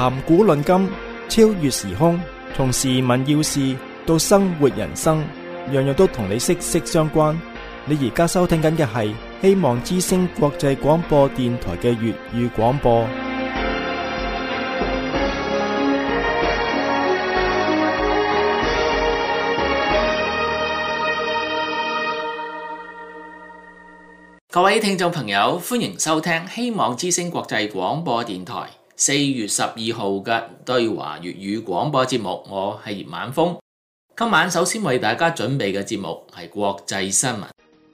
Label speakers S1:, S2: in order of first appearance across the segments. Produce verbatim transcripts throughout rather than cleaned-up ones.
S1: 談古論今，超越時空，從時聞要事到生活人生，樣樣都同你息息相關。你而家收聽緊嘅係希望之聲國際廣播電台嘅粵語廣播。
S2: 各位聽眾朋友，歡迎收聽希望之聲國際廣播電台四月十二號嘅對華粵語廣播節目。我係葉晚風。今晚首先為大家準備嘅節目係國際新聞。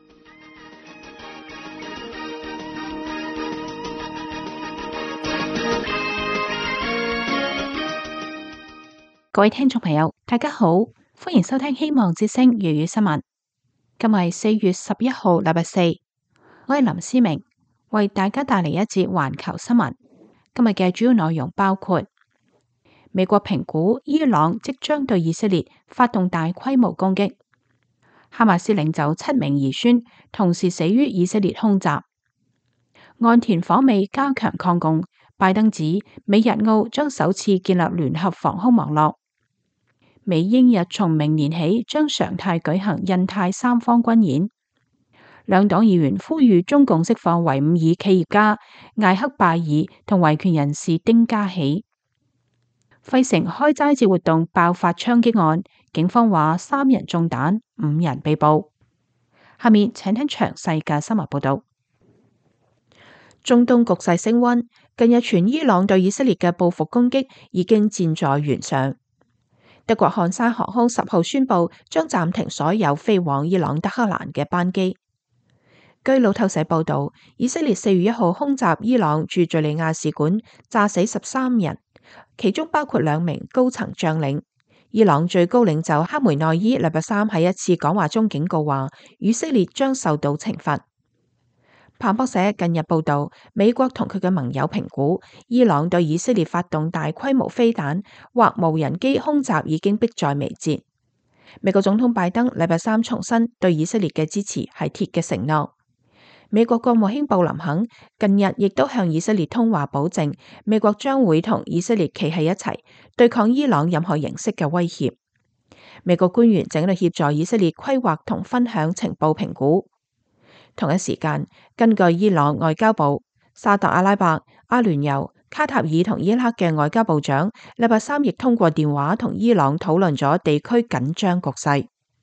S3: 各位聽眾朋友，大家好，歡迎收聽希望之聲粵語新聞。今日係四月十一號，禮拜四。我係林思明，為大家帶嚟一節環球新聞。今日嘅主要內容包括：美國評估伊朗即將對以色列發動大規模攻擊；哈馬斯領袖七名兒孫同時死於以色列空襲；岸田訪美加強抗共；拜登指美日澳將首次建立聯合防空網絡；美英日從明年起將常態舉行印太三方軍演。兩黨議員呼籲中共釋放維吾爾企業家艾克拜爾同維權人士丁家喜。費城開齋節活動爆發槍擊案，警方話三人中彈，五人被捕。下面請聽詳細嘅新聞報道。中東局勢升溫，近日傳伊朗對以色列嘅報復攻擊已經箭在弦上。德國漢莎航空十號宣布將暫停所有飛往伊朗德黑蘭嘅班機。據路透社報道，以色列四月一號空襲伊朗駐敘利亞使館，炸死十三人，其中包括兩名高層將領。伊朗最高領袖哈梅內伊禮拜三喺一次講話中警告話，以色列將受到懲罰。彭博社近日報道，美國同佢嘅盟友評估，伊朗對以色列發動大規模飛彈或無人機空襲已經迫在眉睫。美國總統拜登禮拜三重申對以色列嘅支持係鐵嘅承諾。美國國務卿布林肯近日亦都向以色列通話，保證美國將會同以色列企喺一齊，對抗伊朗任何形式嘅威脅。美國官員正喺度協助以色列規劃同分享情報評估。同一時間，根據伊朗外交部，沙特阿拉伯、阿聯酋、卡塔爾同伊拉克嘅外交部長禮拜三亦通過電話同伊朗討論咗地區緊張局勢。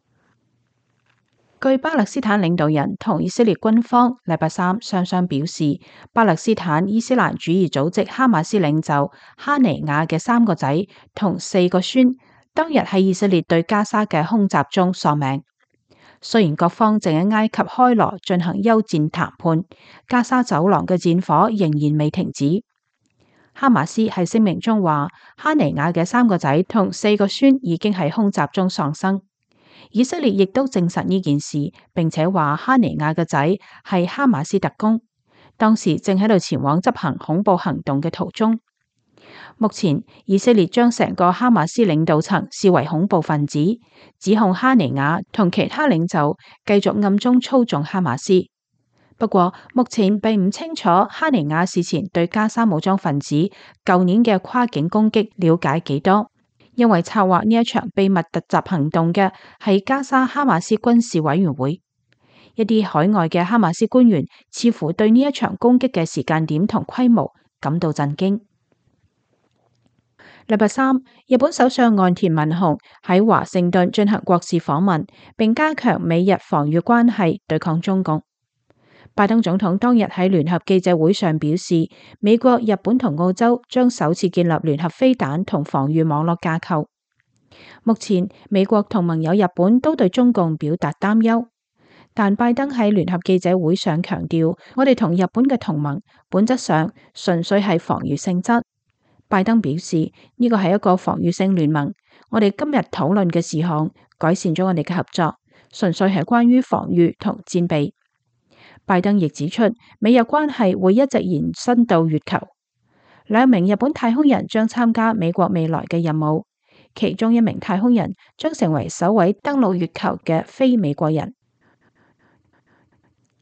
S3: 據巴勒斯坦領導人同以色列軍方禮拜三雙雙表示，巴勒斯坦伊斯蘭主義組織哈馬斯領袖哈尼亞嘅三個仔同四個孫當日喺以色列對加沙嘅空襲中喪命。雖然各方正喺埃及開羅進行休戰談判，加沙走廊嘅戰火仍然未停止。哈馬斯喺聲明中話，哈尼亞嘅三個仔同四個孫已經喺空襲中喪生。以色列亦都證實呢件事，並且話哈尼亞嘅仔係哈馬斯特工，當時正喺度前往執行恐怖行動嘅途中。目前以色列將成個哈馬斯領導層視為恐怖分子，指控哈尼亞同其他領袖繼續暗中操縱哈馬斯。不過目前並唔清楚哈尼亞事前對加沙武裝分子舊年嘅跨境攻擊了解幾多。因為策劃呢一場秘密突襲行動嘅係加沙哈馬斯軍事委員會，一啲海外嘅哈馬斯官員似乎對呢一場攻擊嘅時間點同規模感到震驚。禮拜三，日本首相岸田文雄喺華盛頓進行國事訪問，並加強美日防禦關係對抗中共。拜登總統當日喺聯合記者會上表示，美國、日本同澳洲將首次建立聯合飛彈同防禦網絡架構。目前，美國同盟友日本都對中共表達擔憂，但拜登喺聯合記者會上強調，我哋同日本嘅同盟本質上純粹係防禦性質。拜登表示，呢個係一個防禦性聯盟，我哋今日討論嘅事項改善咗我哋嘅合作，純粹係關於防禦同戰備。拜登亦指出，美日關係會一直延伸到月球。兩名日本太空人將參加美國未來嘅任務，其中一名太空人將成為首位登陸月球嘅非美國人。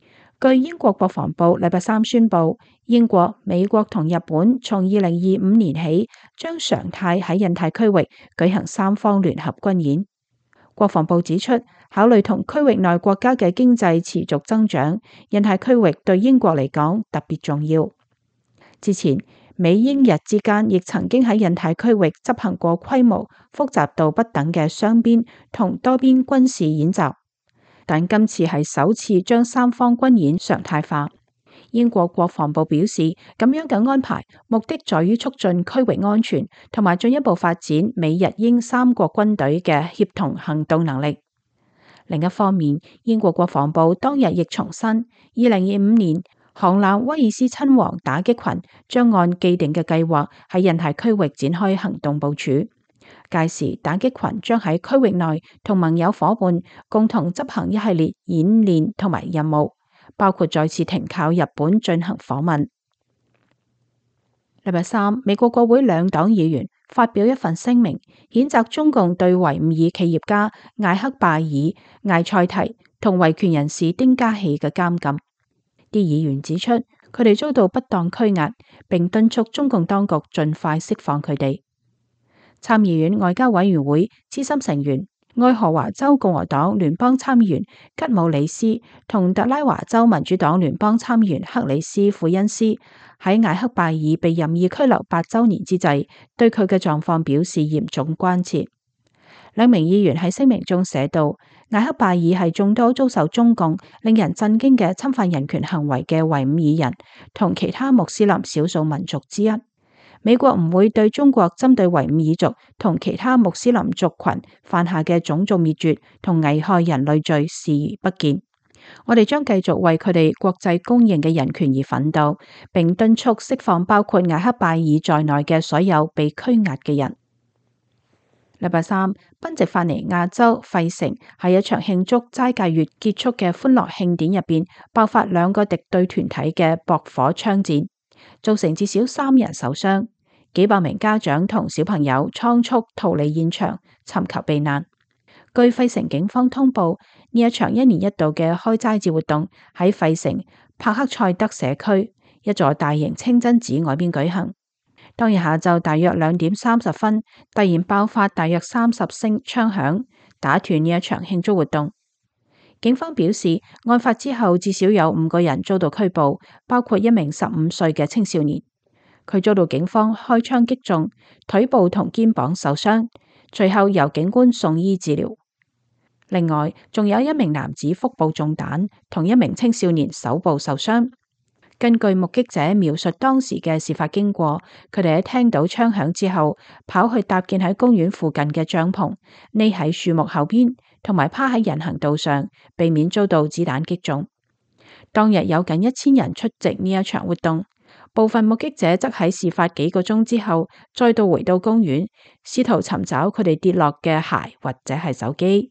S3: 據英國國防部禮拜三宣布，英國、美國同日本從二零二五年起將常態喺印太區域舉行三方聯合軍演。國防部指出，考慮同區域內國家嘅經濟持續增長，印太區域對英國嚟講特別重要。之前，美英日之間亦曾經喺印太區域執行過規模複雜度不等嘅雙邊同多邊軍事演習，但今次係首次將三方軍演常態化。英國國防部表示，咁樣嘅安排目的在於促進區域安全，同埋進一步發展美日英三國軍隊嘅協同行動能力。另一方面，英國國防部當日亦重申，二零二五年航艦威爾斯親王打擊群將按既定嘅計劃喺印太區域展開行動部署。屆時，打擊群將喺區域內同盟友夥伴共同執行一系列演練同埋任務，包括再次停靠日本進行訪問。禮拜三，美國國會兩黨議員發表一份聲明，譴責中共對維吾爾企業家艾克拜爾、艾塞提同維權人士丁家喜嘅監禁。啲議員指出，佢哋遭到不當拘押，並敦促中共當局盡快釋放佢哋。參議院外交委員會資深成員、愛荷華州共和黨聯邦參議員吉姆里斯同特拉華州民主黨聯邦參議員克里斯庫恩斯喺艾克拜爾被任意拘留八週年之際，對佢嘅狀況表示嚴重關切。兩名議員喺聲明中寫道，艾克拜爾係眾多遭受中共令人震驚嘅侵犯人權行為嘅維吾爾人同其他穆斯林少數民族之一。美國唔會對中國針對維吾爾族同其他穆斯林族群犯下嘅種族滅絕同危害人類罪視而不見。我哋將繼續為佢哋國際公認嘅人權而奮鬥，並敦促釋放包括艾克拜爾在內嘅所有被拘押嘅人。禮拜三，賓夕法尼亞州費城喺一場慶祝齋戒月結束嘅歡樂慶典入邊，爆發兩個敵對團體嘅駁火槍戰，造成至少三人受傷，幾百名家長同小朋友倉促逃離現場，尋求避難。據費城警方通報，呢一場一年一度嘅開齋節活動喺費城帕克塞德社區一座大型清真寺外邊舉行。當日下晝大約兩點三十分，突然爆發大約三十聲槍響，打斷呢一場慶祝活動。警方表示，案發之後至少有五個人遭到拘捕，包括一名十五歲嘅青少年。佢遭到警方開槍擊中，腿部同肩膀受傷，隨後由警官送醫治療。另外，仲有一名男子腹部中彈，同一名青少年手部受傷。根據目擊者描述當時嘅事發經過，佢哋喺聽到槍響之後，跑去搭建喺公園附近嘅帳篷，匿喺樹木後邊，同埋趴喺人行道上，避免遭到子彈擊中。當日有近一千人出席呢一場活動，部分目擊者則喺事發幾個鐘之後，再度回到公園，試圖尋找佢哋跌落嘅鞋或者係手機。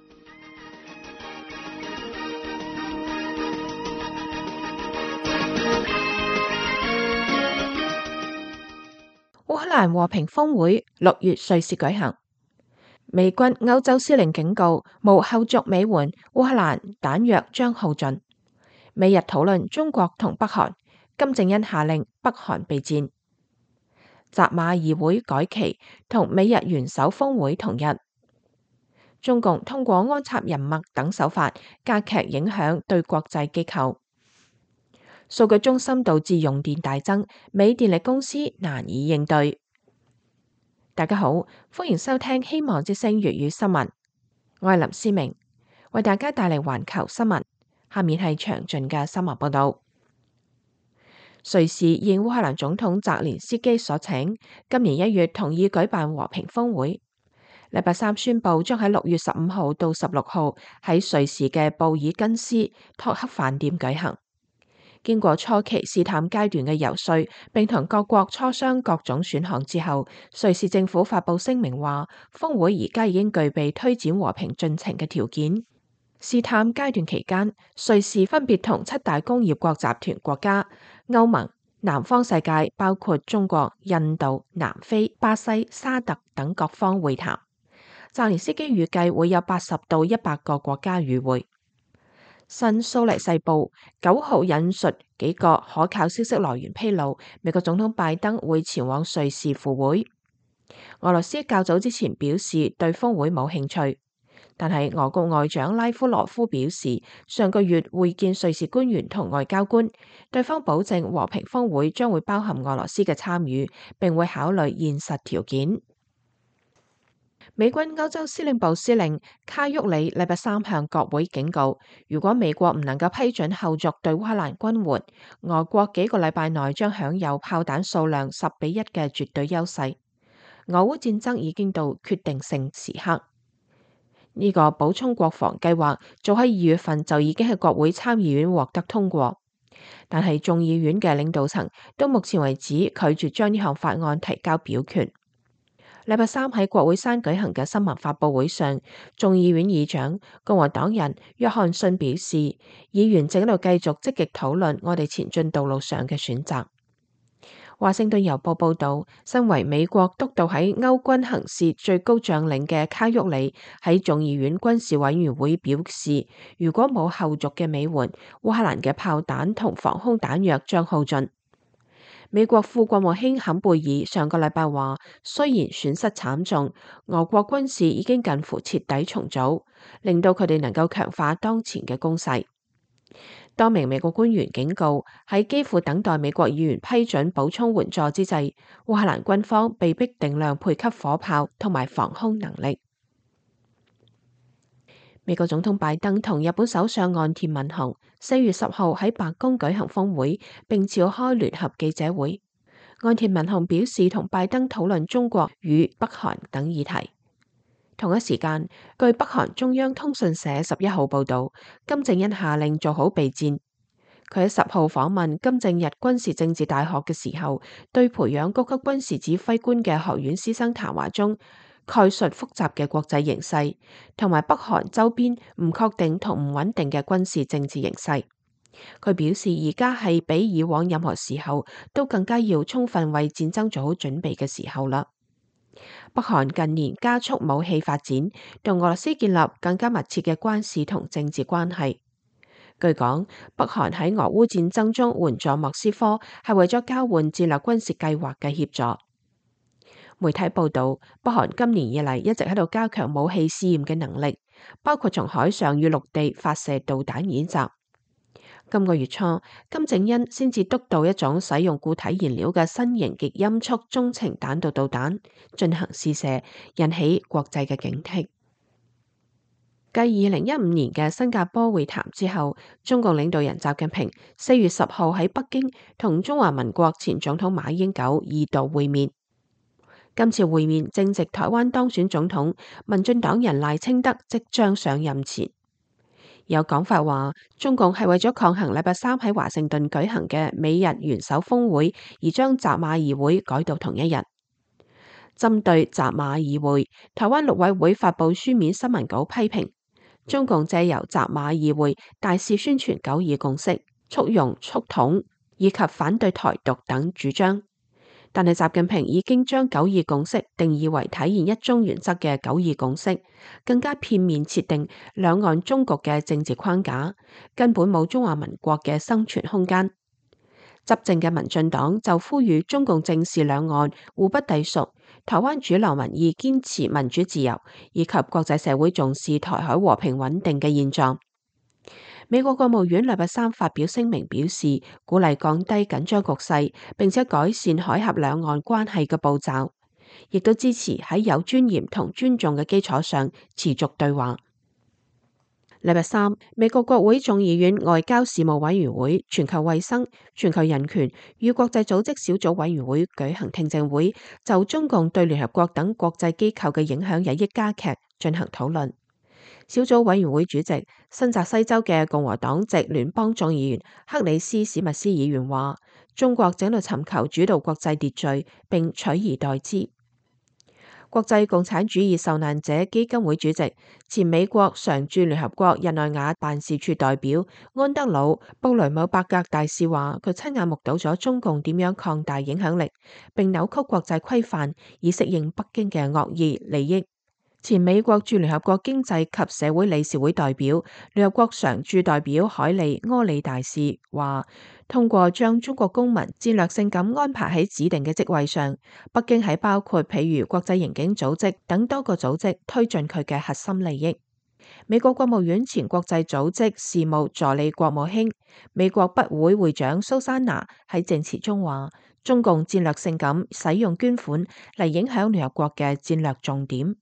S3: 烏克蘭和平峰會六月瑞士舉行，美軍歐洲司令警告無後續美援烏克蘭彈藥將耗盡。美日討論中國同北韓，金正恩下令北韓備戰。習馬議會改期同美日元首峰會同日。中共通過安插人脈等手法加劇影響對國際機構。數據中心導致用電大增，美電力公司難以應對。大家好，歡迎收聽希望之聲粵語新聞，我係林思明，為大家帶嚟環球新聞。下面係詳盡嘅新聞報道。瑞士應烏克蘭總統澤連斯基所請，今年一月同意舉辦和平峰會。禮拜三宣布將喺六月十五號到十六號喺瑞士嘅布爾根斯托克飯店舉行。經過初期試探階段嘅游說，並同各國磋商各種選項之後，瑞士政府發布聲明話，峰會而家已經具備推展和平進程嘅條件。試探階段期間，瑞士分別同七大工業國集團國家、歐盟、南方世界包括中國、印度、南非、巴西、沙特等各方會談。澤連斯基預計會有八十到一百個國家與會。 新蘇黎世報九號引述幾個可靠消息來源披露，美國總統拜登會前往瑞士赴會。俄羅斯較早之前表示對峰會冇興趣，但係俄國外長拉夫羅夫表示，上個月會見瑞士官員同外交官，對方保證和平峰會將會包含俄羅斯嘅參與，並會考慮現實條件。美軍歐洲司令部司令卡沃里禮拜三向國會警告，如果美國唔能夠批准後續對烏克蘭軍援，俄國幾個禮拜內將享有炮彈數量十比一嘅絕對優勢。俄烏戰爭已經到決定性時刻。呢、這個補充國防計劃早喺二月份就已經喺國會參議院獲得通過，但係眾議院嘅領導層到目前為止拒絕將呢項法案提交表決。禮拜三喺國會山舉行嘅新聞發佈會上，眾議院議長共和黨人約翰遜表示，議員正喺度繼續積極討論我哋前進道路上嘅選擇。華盛頓郵報報道，身為美國督導喺歐軍行事最高將領嘅卡沃里喺眾議院軍事委員會表示，如果冇後續嘅美援，烏克蘭嘅炮彈同防空彈藥將耗盡。美國副國務卿坎貝爾上個禮拜話，雖然損失慘重，俄國軍事已經近乎徹底重組，令到佢哋能夠強化當前嘅攻勢。多名美國官員警告，喺幾乎等待美國議員批准補充援助之際，烏克蘭軍方被迫定量配給火炮同埋防空能力。美國總統拜登同日本首相岸田文雄四月十號喺白宮舉行峰會，並召開聯合記者會。岸田文雄表示同拜登討論中國與北韓等議題。同一時間，據北韓中央通訊社十一號報道，金正恩下令做好備戰。佢喺十號訪問金正日軍事政治大學嘅時候，對培養高級軍事指揮官嘅學院師生談話中，概述複雜嘅國際形勢，同埋北韓周邊唔確定同唔穩定嘅軍事政治形勢。佢表示，而家係比以往任何時候都更加要充分為戰爭做好準備嘅時候啦。北韓近年加速武器發展，同俄羅斯建立更加密切嘅軍事同政治關係。據講，北韓喺俄烏戰爭中援助莫斯科，係為咗交換戰略軍事計劃嘅協助。媒體報道，北韓今年以嚟一直喺度加強武器試驗嘅能力，包括從海上與陸地發射導彈演習。今個月初，金正恩先至督導一種使用固體燃料嘅新型極音速中程彈道導彈進行試射，引起國際嘅警惕。繼二零一五年嘅新加坡會談之後，中共領導人習近平四月十號喺北京同中華民國前總統馬英九二度會面。今次會面正值台灣當選總統民進黨人賴清德即將上任前。有講法話，中共係為咗抗衡禮拜三喺華盛頓舉行嘅美日元首峰會，而將習馬二會改到同一日。針對習馬二會，台灣陸委會發佈書面新聞稿批評，中共借由習馬二會大肆宣傳九二共識、促融促統以及反對台獨等主張。但係習近平已經將九二共識定義為體現一中原則嘅九二共識，更加片面設定兩岸終局嘅政治框架，根本冇中華民國嘅生存空間。執政嘅民進黨就呼籲中共正視兩岸互不隸屬，台灣主流民意堅持民主自由，以及國際社會重視台海和平穩定嘅現狀。美國國務院禮拜三發表聲明表示，鼓勵降低緊張局勢，並且改善海峽兩岸關係嘅步驟，亦都支持喺有尊嚴同尊重嘅基礎上持續對話。禮拜三，美國國會眾議院外交事務委員會、全球衛生、全球人權與國際組織小組委員會舉行聽證會，就中共對聯合國等國際機構嘅影響日益加劇進行討論。小組委員會主席新澤西州嘅共和黨籍聯邦眾議員克里斯史密斯議員話，中國正喺度尋求主導國際秩序，並取而代之。國際共產主義受難者基金會主席、前美國常駐聯合國日內瓦辦事處代表安德魯布雷姆伯格大使話，佢親眼目睹咗中共點樣擴大影響力，並扭曲國際規範以適應北京嘅惡意利益。 前美國駐聯合國經濟及社會理事會代表、聯合國常駐代表海利·柯里大使話，通過將中國公民戰略性咁安排喺指定嘅職位上，北京喺包括譬如國際刑警組織等多個組織推進佢嘅核心利益。美國國務院前國際組織事務助理國務卿、美國北會會長蘇珊娜喺證詞中話，中共戰略性咁使用捐款嚟影響聯合國嘅戰略重點。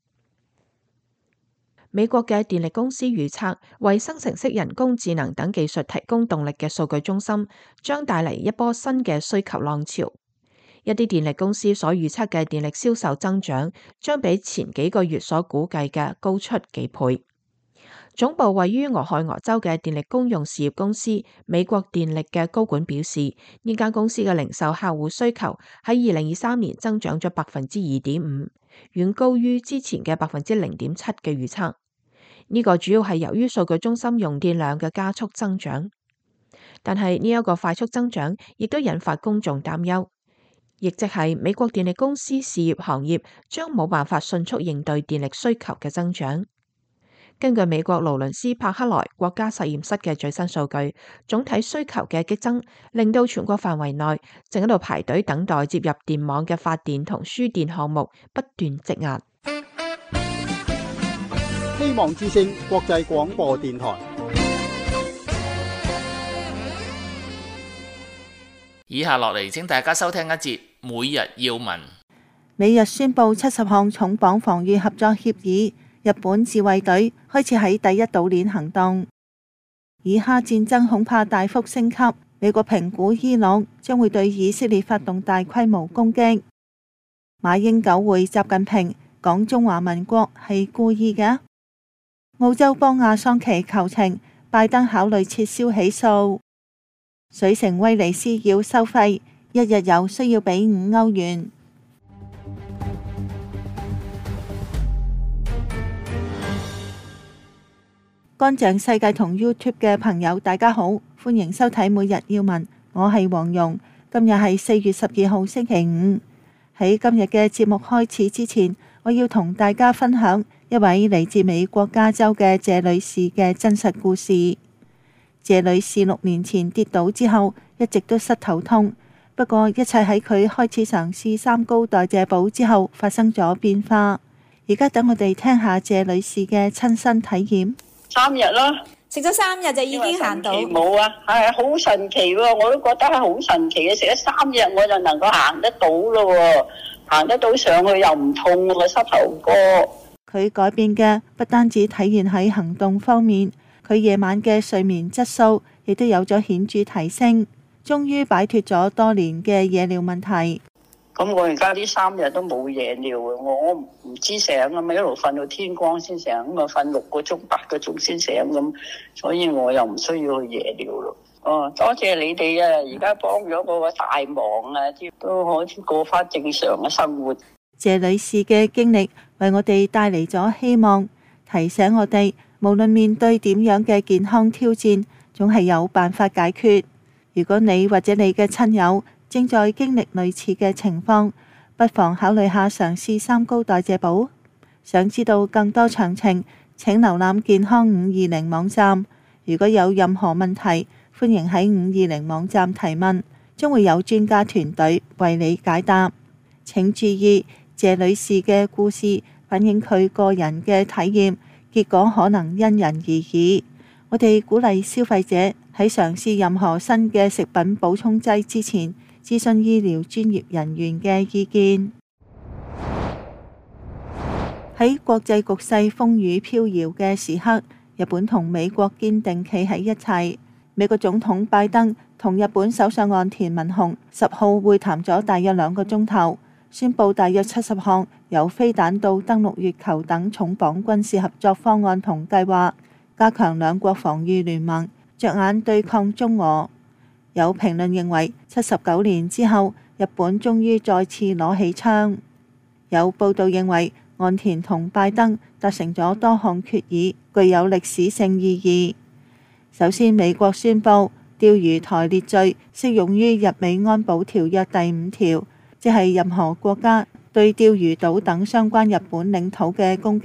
S3: 美國嘅電力公司預測，為生成式人工智能等技術提供動力嘅數據中心將帶嚟一波新嘅需求浪潮。一啲電力公司所預測嘅電力銷售增長將比前幾個月所估計嘅高出幾倍。總部位於俄亥俄州嘅電力公用事業公司美國電力嘅高管表示，呢間公司嘅零售客戶需求喺二零二三年增長咗百分之二點五，遠高於之前嘅百分之零點七嘅預測。呢個主要係由於數據中心用電量嘅加速增長，但係呢一個快速增長亦都引發公眾擔憂，亦即係美國電力公司事業行業將冇辦法迅速應對電力需求嘅增長。根據美國勞倫斯柏克萊國家實驗室嘅最新數據，總體需求嘅激增令到全國範圍內正喺度排隊等待接入電網嘅發電同輸電項目不斷積壓。
S4: 希望之聲國際廣播電台。
S2: 以下落嚟，請大家收聽一節每日要聞。
S5: 美日宣布七十項重磅防禦合作協議。日本自衛隊開始喺第一島鏈行動，以哈戰爭恐怕大幅升級。美國評估伊朗將會對以色列發動大規模攻擊。馬英九會習近平講中華民國係故意嘅。澳洲幫亞桑奇求情，拜登考慮撤銷起訴。水城威尼斯要收費，一日遊需要俾五歐元。乾淨世界同 YouTube 嘅朋友，大家好，歡迎收睇每日要聞，我係黃蓉。今日係四月十二號星期五。喺今日嘅節目開始之前，我要同大家分享一位嚟自美國加州嘅謝女士嘅真實故事。謝女士六年前跌倒之後，一直都膝頭痛，不過一切喺佢開始嘗試三高代謝補之後發生咗變化。而家等我哋聽下謝女士嘅親身體驗。
S6: 三日咯，
S7: 食咗三日就已經行到。
S6: 冇啊，係好神奇喎！我都覺得係好神奇嘅，食咗三日我就能夠行得到咯，行得到上去又唔痛個膝頭哥。
S5: 佢改變嘅不單止體現喺行動方面，佢夜晚嘅睡眠質素亦都有咗顯著提升，終於擺脫咗多年嘅夜尿問題。
S6: 咁我而家呢三日都冇夜尿啊！我我唔知醒啊嘛，一路瞓到天光先醒，咁啊瞓六個鐘、八個鐘先醒咁，所以我又唔需要去夜尿咯。哦，多謝你哋啊！而家幫咗我個大忙啊，都可以過翻正常嘅生活。
S5: 謝女士嘅經歷為我哋帶嚟咗希望，提醒我哋無論面對點樣嘅健康挑戰，總係有辦法解決。如果你或者你嘅親友正在經歷類似嘅情況，不妨考慮下嘗試三高代謝補。想知道更多詳情，請瀏覽健康五二零網站。如果有任何問題，歡迎喺五二零網站提問，將會有專家團隊為你解答。請注意，謝女士嘅故事反映佢個人嘅體驗，結果可能因人而異。我哋鼓勵消費者喺嘗試任何新嘅食品補充劑之前，諮詢醫療專業人員嘅意見。喺國際局勢風雨飄搖嘅時刻，日本同美國堅定企喺一齊。美國總統拜登同日本首相岸田文雄十號會談咗大約兩個鐘頭，宣布大約七十項由飛彈到登陸月球等重磅軍事合作方案同計劃，加強兩國防禦聯盟，着眼對抗中俄。有評論認為，七十九年之後，日本終於再次攞起槍。有報道認為，岸田同拜登達成咗多項決議，具有歷史性意義。首先，美國宣布釣魚台列罪適用於日美安保條約第五條，即係任何國家對釣魚島等相關日本領土嘅攻擊，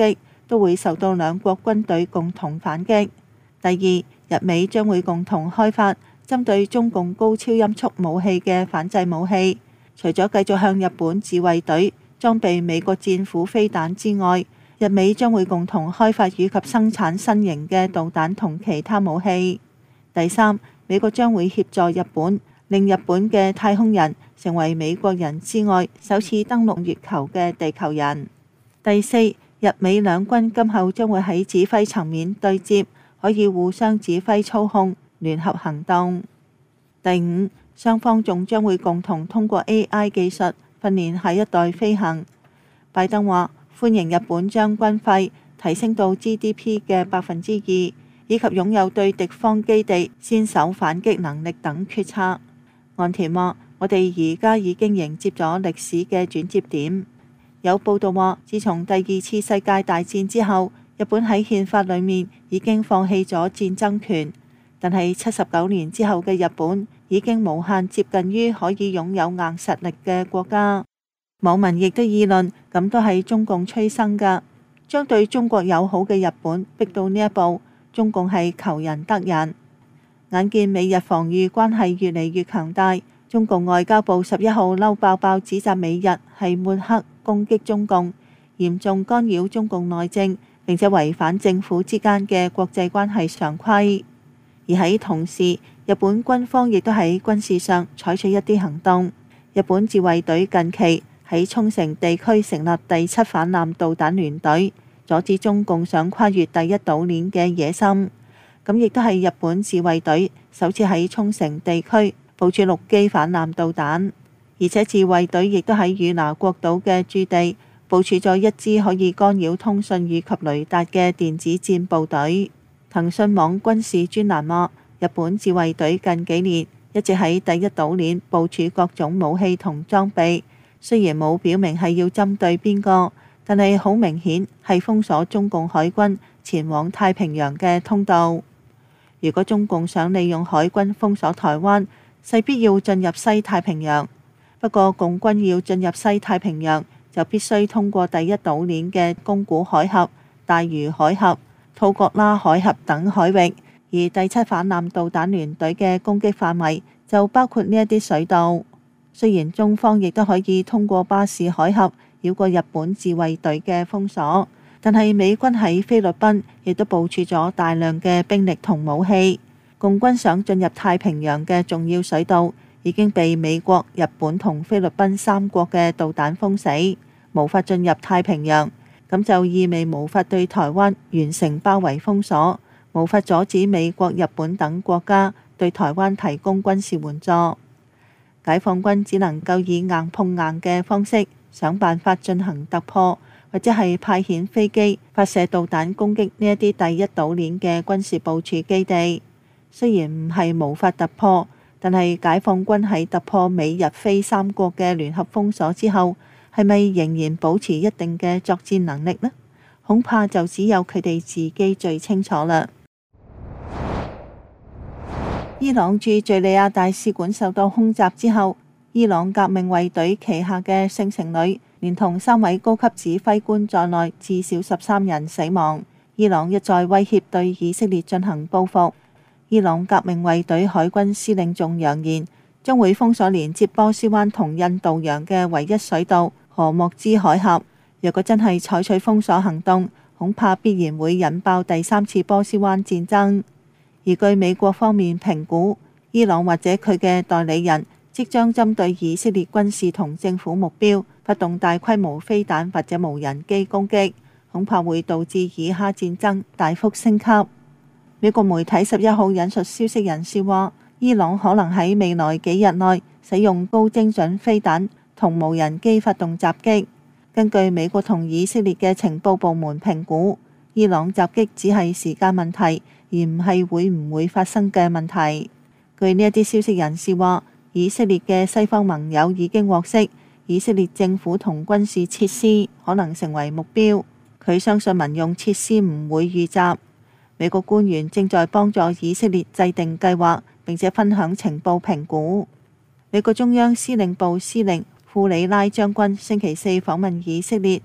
S5: 都會受到兩國軍隊共同反擊。第二，日美將會共同開發針對中共高超音速武器嘅反制武器，除咗繼續向日本自衛隊裝備美國戰斧飛彈之外，日美將會共同開發以及生產新型嘅導彈同其他武器。第三，美國將會協助日本，令日本嘅太空人成為美國人之外首次登陸月球嘅地球人。第四，日美兩軍今後將會喺指揮層面對接，可以互相指揮操控，聯合行動。第五，雙方仲將會共同通過 A I 技術訓練下一代飛行。拜登話歡迎日本將軍費提升到 G D P 嘅百分之二，以及擁有對敵方基地先手反擊能力等決策。岸田話：我哋而家已經迎接咗歷史嘅轉折點。有報道話，自從第二次世界大戰之後，日本喺憲法裏面已經放棄咗戰爭權，但係七十九年之後嘅日本已經無限接近於可以擁有硬實力嘅國家。網民亦都議論，咁都係中共催生㗎，將對中國友好嘅日本逼到呢一步，中共係求人得人。眼見美日防禦關係越嚟越強大，中共外交部十一號嬲爆爆指責美日係抹黑攻擊中共，嚴重干擾中共內政，並且違反政府之間嘅國際關係常規。而喺同時，日本軍方亦都喺軍事上採取一啲行動。日本自衛隊近期喺沖繩地區成立第七反艦導彈聯隊，阻止中共想跨越第一島鏈嘅野心。咁亦都係日本自衛隊首次喺沖繩地區部署陸基反艦導彈，而且自衛隊亦都喺與那國島嘅駐地部署咗一支可以干擾通訊以及雷達嘅電子戰部隊。騰訊網軍事專欄話，日本自衛隊近幾年一直喺第一島鏈部署各種武器同裝備，雖然冇表明係要針對邊個，但係好明顯係封鎖中共海軍前往太平洋嘅通道。如果中共想利用海軍封鎖台灣，勢必要進入西太平洋。不過共軍要進入西太平洋，就必須通過第一島鏈嘅宮古海峽、大隅海峽、吐剌拉海峽等海域，而第七反艦導彈聯隊嘅攻擊範圍就包括呢一啲水道。雖然中方亦都可以通過巴士海峽繞過日本自衛隊嘅封鎖，但係美軍喺菲律賓亦都部署咗大量嘅兵力同武器。共軍想進入太平洋嘅重要水道已經被美國、日本同菲律賓三國嘅導彈封死，無法進入太平洋，咁就意味無法對台灣完成包圍封鎖，無法阻止美國、日本等國家對台灣提供軍事援助。解放軍只能夠以硬碰硬嘅方式想辦法進行突破，或者係派遣飛機發射導彈攻擊呢一啲第一島鏈嘅軍事部署基地。雖然唔係無法突破，但係解放軍喺突破美日菲三國嘅聯合封鎖之後，係咪仍然保持一定嘅作戰能力呢？恐怕就只有佢哋自己最清楚啦。伊朗駐敘利亞大使館受到空襲之後，伊朗革命衛隊旗下嘅聖城旅連同三位高級指揮官在內，至少十三人死亡。伊朗一再威脅對以色列進行報復。伊朗革命衛隊海軍司令仲揚言，將會封鎖連接波斯灣同印度洋嘅唯一水道荷穆茲海峽。若果真係採取封鎖行動，恐怕必然會引爆第三次波斯灣戰爭。而據美國方面評估，伊朗或者佢嘅代理人即將針對以色列軍事同政府目標發動大規模飛彈或者無人機攻擊，恐怕會導致以哈戰爭大幅升級。美國媒體十一號引述消息人士話，伊朗可能喺未來幾日內使用高精準飛彈同無人機發動襲擊。根據美國同以色列嘅情報部門評估，伊朗襲擊只係時間問題，而唔係會唔會發生嘅問題。據呢一啲消息人士話，以色列嘅西方盟友已經獲悉，以色列政府同軍事設施可能成為目標。佢相信民用設施唔會遇襲。美國官員正在幫助以色列制定計劃，並且分享情報評估。美國中央司令部司令庫里拉將軍星期四訪問以色列，討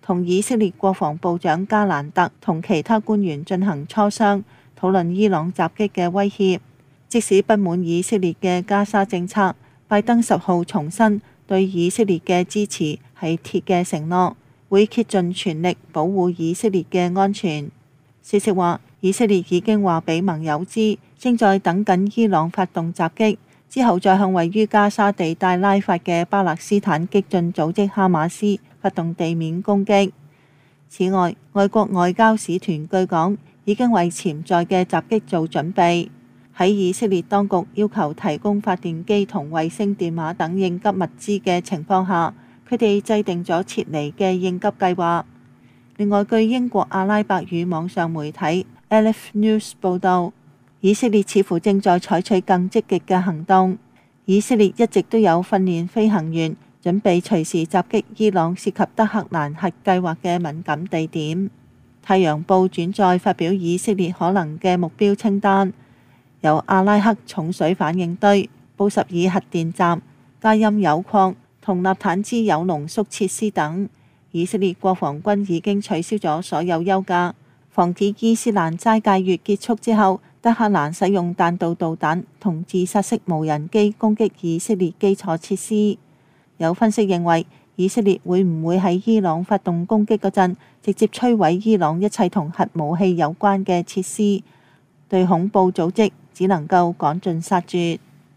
S5: 同以色列國防部長加蘭特同其他官員進行磋商，討論伊朗襲擊嘅威脅。即使不滿以色列嘅加沙政策，拜登十號重申對以色列嘅支持係鐵嘅承諾，會竭盡全力保護以色列嘅安全。消息話，以色列已經話俾盟友知，正在等緊伊朗發動襲擊，之後再向位於加沙地帶拉法嘅巴勒斯坦激進組織哈馬斯發動地面攻擊。此外，外國外交使團據講已經為潛在嘅襲擊做準備。喺以色列當局要求提供發電機同衛星電話等應急物資嘅情況下，佢哋制定咗撤離嘅應急計劃。另外，據英國阿拉伯語網上媒體 Alef News 報導，以色列似乎正在採取更積極嘅行動。以色列一直都有訓練飛行員，準備隨時襲擊伊朗涉及德黑蘭核計劃嘅敏感地點。太陽報轉載發表以色列可能嘅目標清單，由阿拉克重水反應堆、布什爾核電站、加音鈾礦同納坦茲鈾濃縮設施等。以色列國防軍已經取消咗所有休假，防止伊斯蘭齋戒月結束之後，德黑蘭使用彈道導彈同自殺式無人機攻擊以色列基礎設施。有分析認為，以色列會唔會喺伊朗發動攻擊嗰陣，直接摧毀伊朗一切同核武器有關嘅設施，對恐怖組織只能夠趕盡殺絕。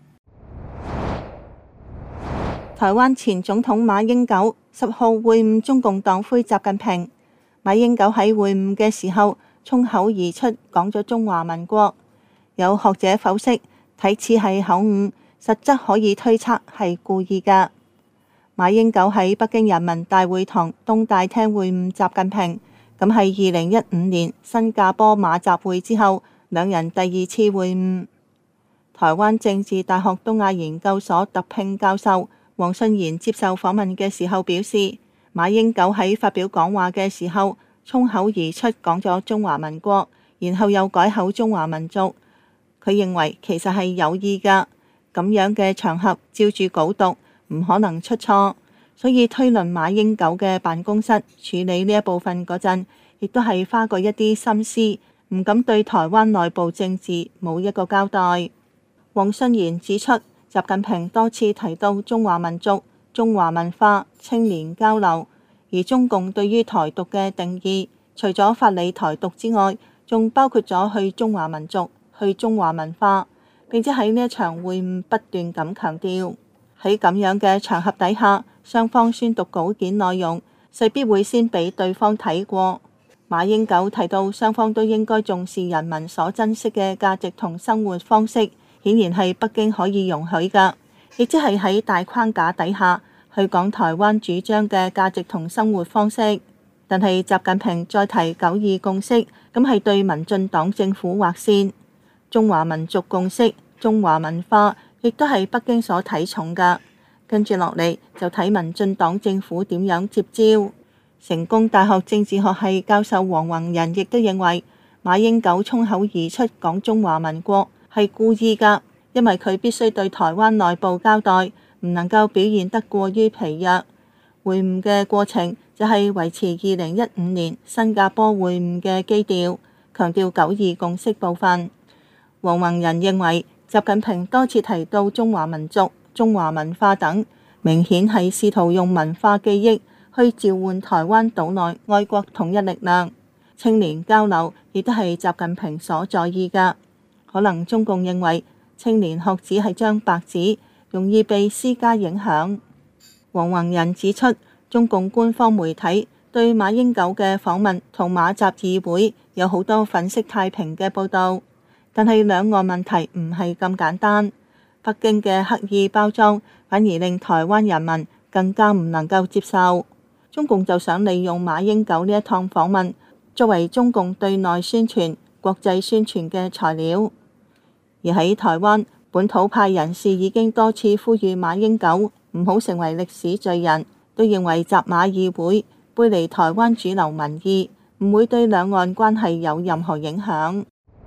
S5: 台灣前總統馬英九十號會晤中共黨魁習近平。馬英九喺會晤嘅時候衝口而出講咗中華民國，有學者剖析睇似係口誤，實則可以推測係故意㗎。馬英九喺北京人民大會堂東大廳會晤習近平，咁係二零一五年新加坡馬習會之後，兩人第二次會晤。台灣政治大學東亞研究所特聘教授黃信賢接受訪問嘅時候表示，馬英九喺發表講話嘅時候衝口而出講咗中華民國，然後又改口中華民族。佢認為其實係有意㗎，咁樣嘅場合照住稿讀唔可能出錯，所以推論馬英九嘅辦公室處理呢一部分嗰陣，亦都係花過一啲心思，唔敢對台灣內部政治冇一個交代。黃信賢指出，習近平多次提到中華民族、中華文化、青年交流，而中共對於台獨嘅定義，除咗法理台獨之外，仲包括咗去中華民族、去中華文化。並且喺呢一場會晤不斷咁強調，喺咁樣嘅場合底下，雙方宣讀稿件內容，勢必會先俾對方睇過。馬英九提到，雙方都應該重視人民所珍惜嘅價值同生活方式，顯然係北京可以容許㗎，亦即係喺大框架底下去講台灣主張嘅價值同生活方式。但係習近平再提九二共識，咁係對民進黨政府劃線。中華民族共識、中華文化亦都係北京所睇重㗎。跟住落嚟就睇民進黨政府點樣接招。成功大學政治學系教授黃宏仁亦都認為，馬英九衝口而出講中華民國係故意㗎，因為佢必須對台灣內部交代，唔能夠表現得過於疲弱。會晤嘅過程就係維持二零一五年新加坡會晤嘅基調，強調九二共識部分。黃宏仁認為，習近平多次提到中華民族、中華文化等，明顯係試圖用文化記憶去召喚台灣島內愛國統一力量。青年交流亦都係習近平所在意㗎。可能中共認為青年學子係張白紙，容易被施加影響。黃宏仁指出，中共官方媒體對馬英九嘅訪問同馬習議會有好多粉飾太平嘅報導，但係兩岸問題唔係咁簡單。北京嘅刻意包裝反而令台灣人民更加唔能夠接受。中共就想利用馬英九呢一趟訪問作為中共對內宣傳、國際宣傳嘅材料。而喺台灣，本土派人士已經多次呼籲馬英九唔好成為歷史罪人，都認為習馬議會背離台灣主流民意，唔會對兩岸關係有任何影響。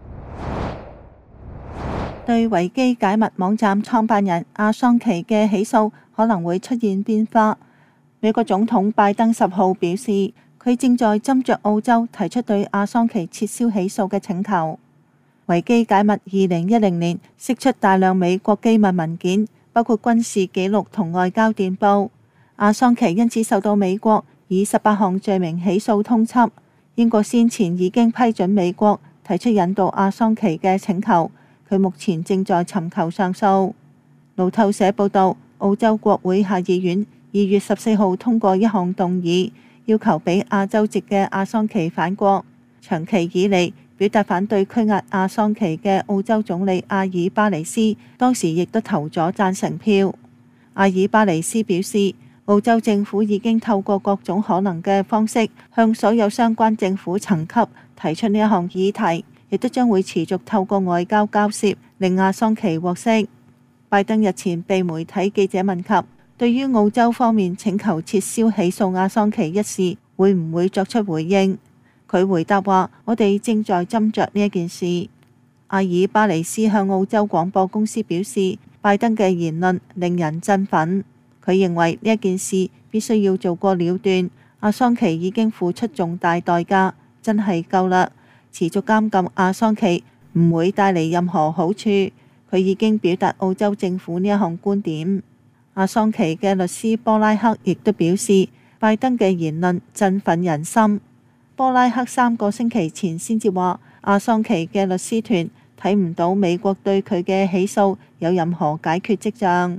S5: 對維基解密網站創辦人阿桑奇嘅起訴可能會出現變化。美國總統拜登十號表示，佢佢正在斟酌澳洲提出對阿桑奇撤銷起訴嘅請求。維基解密二零一零年釋出大量美國機密文件，包括軍事記錄同外交電報。阿桑奇因此受到美國以十八項罪名起訴通緝。英國先前已經批准美國提出引渡阿桑奇嘅請求，佢目前正在尋求上訴。路透社報道，澳洲國會下議院二月十四號通過一項動議，要求俾亞洲籍嘅阿桑奇返國。長期以嚟表達反對拘押阿桑奇嘅澳洲總理阿爾巴尼斯當時亦都投咗贊成票。阿爾巴尼斯表示，澳洲政府已經透過各種可能嘅方式向所有相關政府層級提出呢一項議題，亦都將會持續透過外交交涉令阿桑奇獲釋。拜登日前被媒體記者問及對於澳洲方面請求撤銷起訴阿桑奇一事會唔會作出回應，佢回答話：我哋正在斟酌呢一件事。阿爾巴尼斯向澳洲廣播公司表示，拜登嘅言論令人振奮。佢認為呢一件事必須要做過了斷，阿桑奇已經付出重大代價，真係夠啦。持續監禁阿桑奇唔會帶嚟任何好處。佢已經表達澳洲政府呢一項觀點。阿桑奇嘅律師波拉克亦都表示，拜登嘅言論振奮人心。波拉克三個星期前先至話，阿桑奇嘅律師團睇唔到美國對佢嘅起訴有任何解決跡象。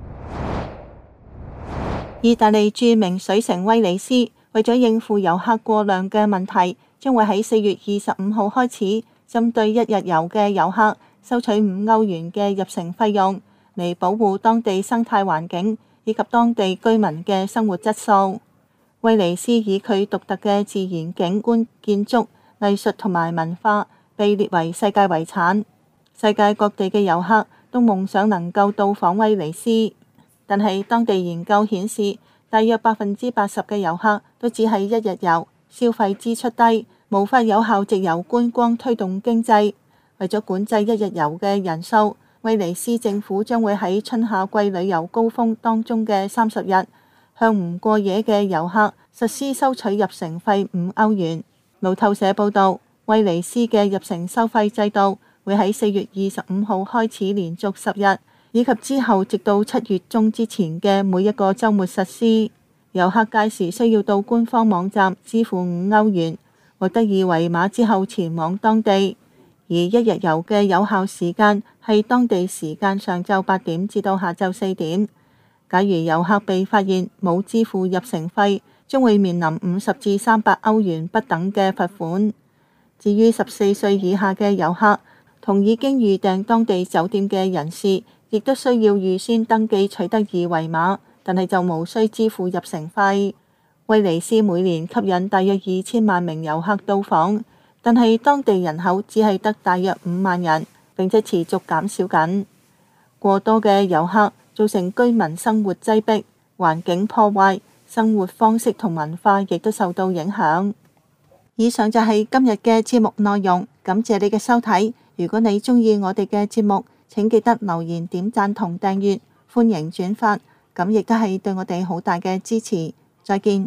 S5: 意大利著名水城威尼斯為咗應付遊客過量嘅問題，將會喺四月二十五號開始，針對一日遊嘅遊客收取五歐元嘅入城費用，嚟保護當地生態環境以及當地居民嘅生活質素。威尼斯以佢獨特嘅自然景觀、建築、藝術同埋文化被列為世界遺產。世界各地嘅遊客都夢想能夠到訪威尼斯。但係當地研究顯示，大約百分之八十嘅遊客都只係一日遊，消費支出低，無法有效藉由觀光推動經濟。為咗管制一日遊嘅人數，威尼斯政府將會喺春夏季旅遊高峰當中嘅三十日，向唔過夜嘅遊客實施收取入城費五歐元。路透社報導，威尼斯嘅入城收費制度會喺四月二十五號開始，連續十日。以及之後直到七月中之前嘅每一個週末實施。遊客屆時需要到官方網站支付五歐元，獲得二維碼之後前往當地。而一日遊嘅有效時間係當地時間上晝八點至到下晝四點。假如遊客被發現冇支付入城費，將會面臨五十至三百歐元不等嘅罰款。至於十四歲以下嘅遊客同已經預訂當地酒店嘅人士，亦都需要預先登記取得二維碼，但係就無需支付入城費。威尼斯每年吸引大約二千萬名遊客到訪，但係當地人口只係得大約五萬人，並且持續減少緊。過多嘅遊客造成居民生活擠迫、環境破壞，生活方式同文化亦都受到影響。以上就係今日嘅節目內容，感謝你嘅收睇。如果你鍾意我哋嘅節目，請記得留言、點讚同訂閱，歡迎轉發，咁亦都係對我哋好大嘅支持。再見。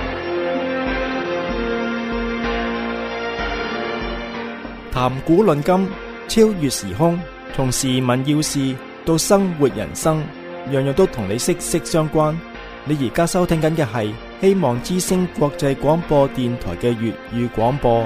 S1: 談古論今，超越時空，從時聞要事到生活人生，樣樣都同你息息相關。你而家收聽緊嘅係希望之聲國際廣播電台嘅粵語廣播。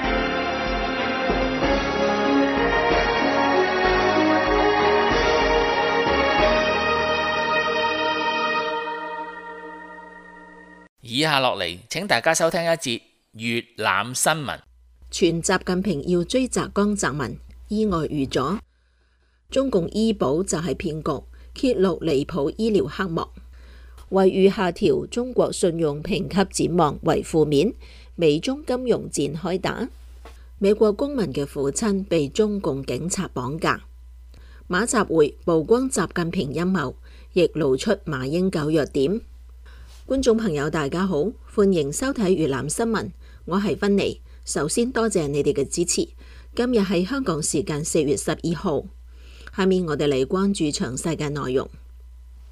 S2: 以下落嚟，請大家收聽一節粵覽新聞。
S8: 傳習近平要追澤江澤民，意外遇咗。中共醫保就係騙局，揭露離譜醫療黑幕。惠譽下調中國信用評級展望為負面，美中金融戰開打。美國公民嘅父親被中共警察綁架。馬習會曝光習近平陰謀，亦露出馬英九弱點。觀眾朋友大家好，歡迎收睇粵覽新聞，我係芬妮。首先多謝你哋嘅支持。今日係香港時間四月十二號，下面我哋嚟關注詳細嘅內容。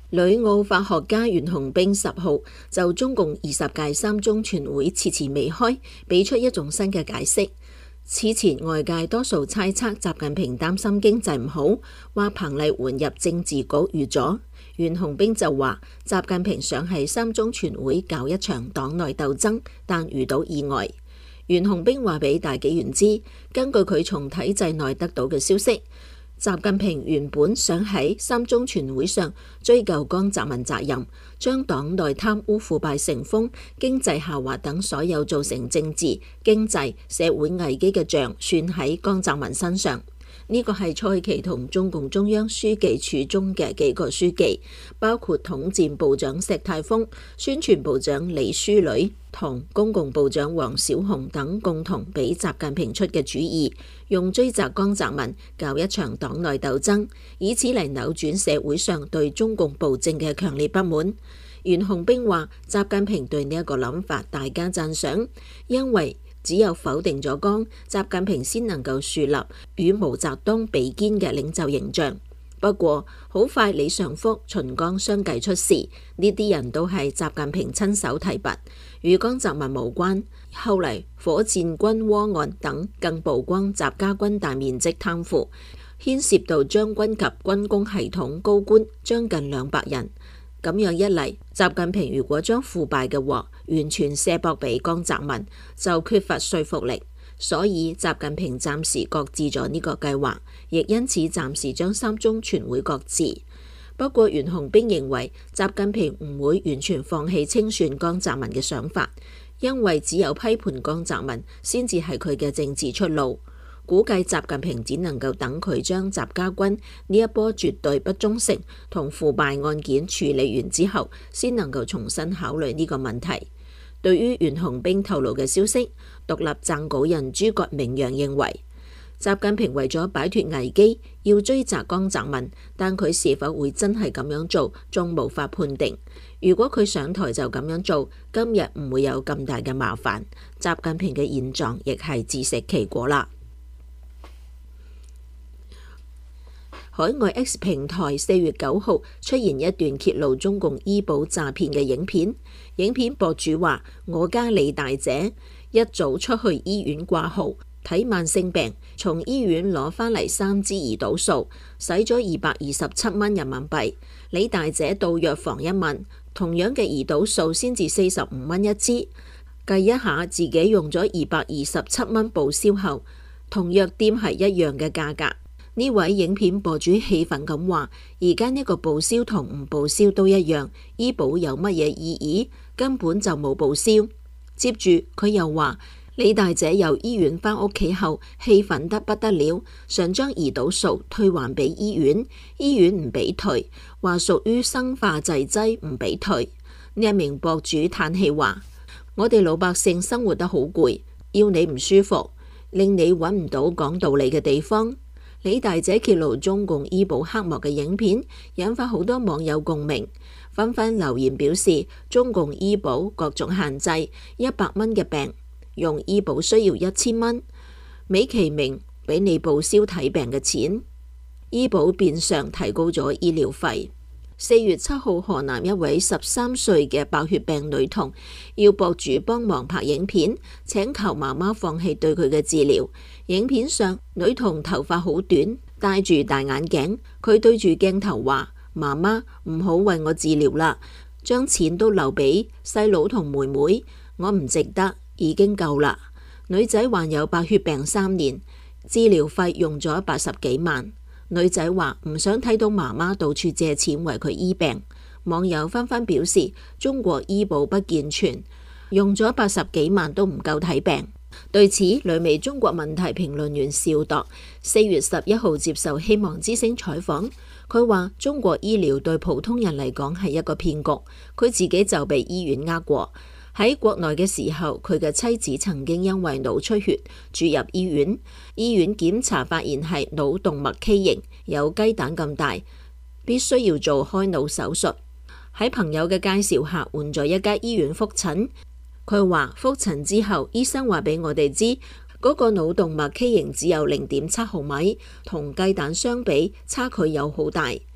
S8: 旅澳法學家袁紅冰十號就中共二十屆三中全會遲遲未開，俾出一種新嘅解釋。此前外界多數猜測習近平擔心經濟唔好，話彭麗媛入政治局預咗。袁紅冰就話習近平想喺三中全會搞一場黨內鬥爭，但遇到意外。袁紅冰話俾大紀元知，根據佢從體制內得到嘅消息，習近平原本想喺三中全會上追究江澤民責任，將黨內貪污腐敗成風、經濟下滑等所有造成政治、經濟、社會危機嘅賬算喺江澤民身上。呢個係蔡奇同中共中央書記處中嘅幾個書記，包括統戰部長石泰峰、宣傳部長李書磊同公共部長王小洪等共同俾習近平出嘅主意，用追責江澤民搞一場黨內鬥爭，以此嚟扭轉社會上對中共暴政嘅強烈不滿。袁紅冰話：習近平對呢一個諗法大加讚賞，因為只有否定咗江，習近平先能夠樹立與毛澤東比肩嘅領袖形象。不過好快李尚福、秦剛相繼出事，呢啲人都係習近平親手提拔，與江澤民無關。後嚟火箭軍窩案等更曝光習家軍大面積貪腐，牽涉到將軍及軍工系統高官將近兩百人。咁樣一嚟，習近平如果將腐敗嘅鑊完全卸膊俾江澤民，就缺乏說服力。所以習近平暫時擱置咗呢個計劃，亦因此暫時將三中全會擱置。不過袁紅冰認為，習近平唔會完全放棄清算江澤民嘅想法，因為只有批判江澤民先至係佢嘅政治出路。估計習近平只能夠等佢將習家軍呢一波絕對不忠誠同腐敗案件處理完之後，先能夠重新考慮呢個問題。對於袁紅冰透露嘅消息，獨立撰稿人諸葛明陽認為，習近平為咗擺脫危機，要追責江澤民，但佢是否會真係咁樣做，仲無法判定。如果佢上台就咁樣做，今日唔會有咁大嘅麻煩。習近平嘅現狀亦係自食其果啦。海外 X 平台四月九號出現一段揭露中共醫保詐騙嘅影片。影片博主話：我家李大姐一早出去醫院掛號睇慢性病，從醫院攞返嚟三支胰島素，使咗二百二十七蚊人民幣。李大姐到藥房一問，同樣嘅胰島素先至四十五蚊一支，計一下自己用咗二百二十七蚊報銷後，同藥店係一樣嘅價格。呢位影片博主氣憤咁話：而家呢個報銷同唔報銷都一樣，醫保有乜嘢意義？根本就冇報銷。接住佢又話：李大姐由醫院返屋企後，氣憤得不得了，想將胰島素退還俾醫院，醫院唔俾退，話屬於生化製劑唔俾退。呢一名博主嘆氣話：我哋老百姓生活得好攰，要你唔舒服，令你揾唔到講道理嘅地方。李大姐揭露中共醫保黑幕嘅影片，引發好多網友共鳴，紛紛留言表示中共醫保各種限制，一百蚊嘅病用醫保需要一千蚊，美其名俾你報銷睇病嘅錢，醫保變相提高咗醫療費。四月七號，河南一位十三歲嘅白血病女童要博主幫忙拍影片，請求媽媽放棄對佢嘅治療。影片上，女童頭髮好短，戴住大眼鏡，佢對住鏡頭話：媽媽唔好為我治療啦，將錢都留俾細佬同妹妹，我唔值得，已經夠啦。女仔患有白血病三年，治療費用咗八十幾萬。女仔話唔想睇到媽媽到處借錢為佢醫病。網友紛紛表示中國醫保不健全，用咗八十幾萬都唔夠睇病。對此，旅美中國問題評論員邵度四月十一號接受希望之聲採訪，佢話中國醫療對普通人嚟講係一個騙局，佢自己就被醫院呃過。喺國內嘅時候，佢嘅妻子曾經因為腦出血住入醫院，醫院檢查發現係腦動脈畸形，有雞蛋咁大，必須要做開腦手術。喺朋友嘅介紹下，換咗一間醫院復診。佢話復診之後，醫生話俾我哋知，嗰個腦動脈畸形只有零點七毫米，同雞蛋相比差距有好大。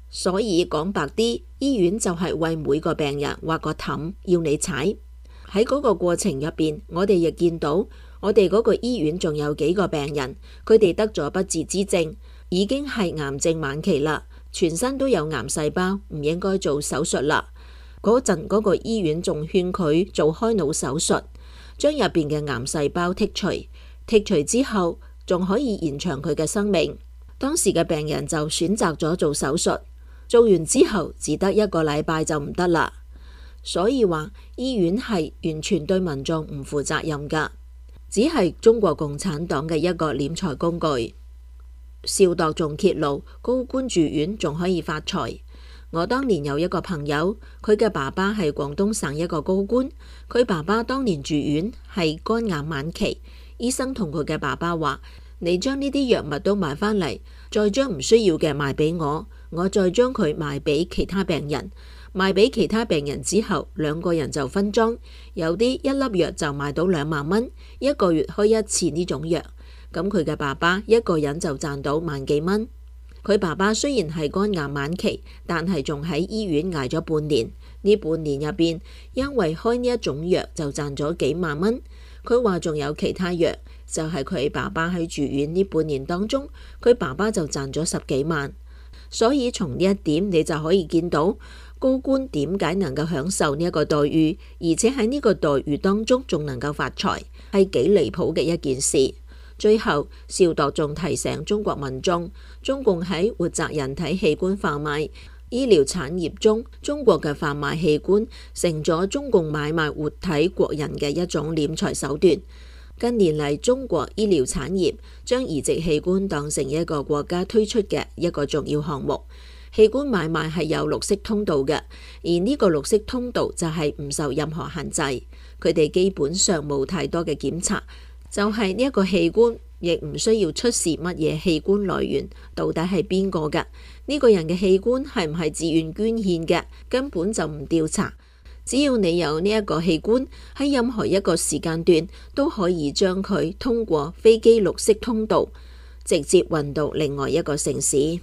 S8: 所以講白啲，醫院就係為每個病人畫個氹要你踩。喺嗰個過程入邊，我哋亦見到我哋嗰個醫院仲有幾個病人，佢哋得咗不治之症，已經係癌症晚期啦，全身都有癌細胞，唔應該做手術啦。嗰陣嗰個醫院仲勸佢做開腦手術，將入邊嘅癌細胞剔除，剔除之後仲可以延長佢嘅生命。當時嘅病人就選擇咗做手術，做完之後只得一個禮拜就唔得啦。所以話醫院係完全對民眾唔負責任噶，只係中國共產黨嘅一個斂財工具。邵度仲揭露高官住院仲可以發財。我當年有一個朋友，佢嘅爸爸係廣東省一個高官，佢爸爸當年住院係肝癌晚期，醫生同佢嘅爸爸話：你將呢啲藥物都買返嚟，再將唔需要嘅賣俾我，我再將佢賣俾其他病人。賣俾其他病人之後，兩個人就分裝，有啲一粒藥就賣到兩萬蚊，一個月開一次呢種藥。咁佢嘅爸爸一個人就賺到萬幾蚊。佢爸爸雖然係肝癌晚期，但係仲喺醫院挨咗半年。呢半年入邊，因為開呢一種藥就賺咗幾萬蚊。佢話仲有其他藥，就係佢爸爸喺住院呢半年當中，佢爸爸就賺咗十幾萬。所以從呢一點你就可以見到高官點解能夠享受呢一個待遇，而且喺呢個待遇當中仲能夠發財，係幾離譜嘅一件事。最後，邵度仲提醒中國民眾，中共喺活摘人體器官販賣醫療產業中，中國嘅販賣器官成咗中共買賣活體國人嘅一種斂財手段。近年嚟，中國醫療產業將移植器官當成一個國家推出嘅一個重要項目。器官買賣係有綠色通道嘅，而呢個綠色通道就係唔受任何限制，佢哋基本上冇太多嘅檢查。就係呢一個器官，亦唔需要出示乜嘢器官來源，到底係邊個㗎？呢個人嘅器官係唔係自願捐獻嘅？根本就唔調查。只要你有呢一個器官，喺任何一個時間段都可以將佢通過飛機綠色通道，直接運到另外一個城市。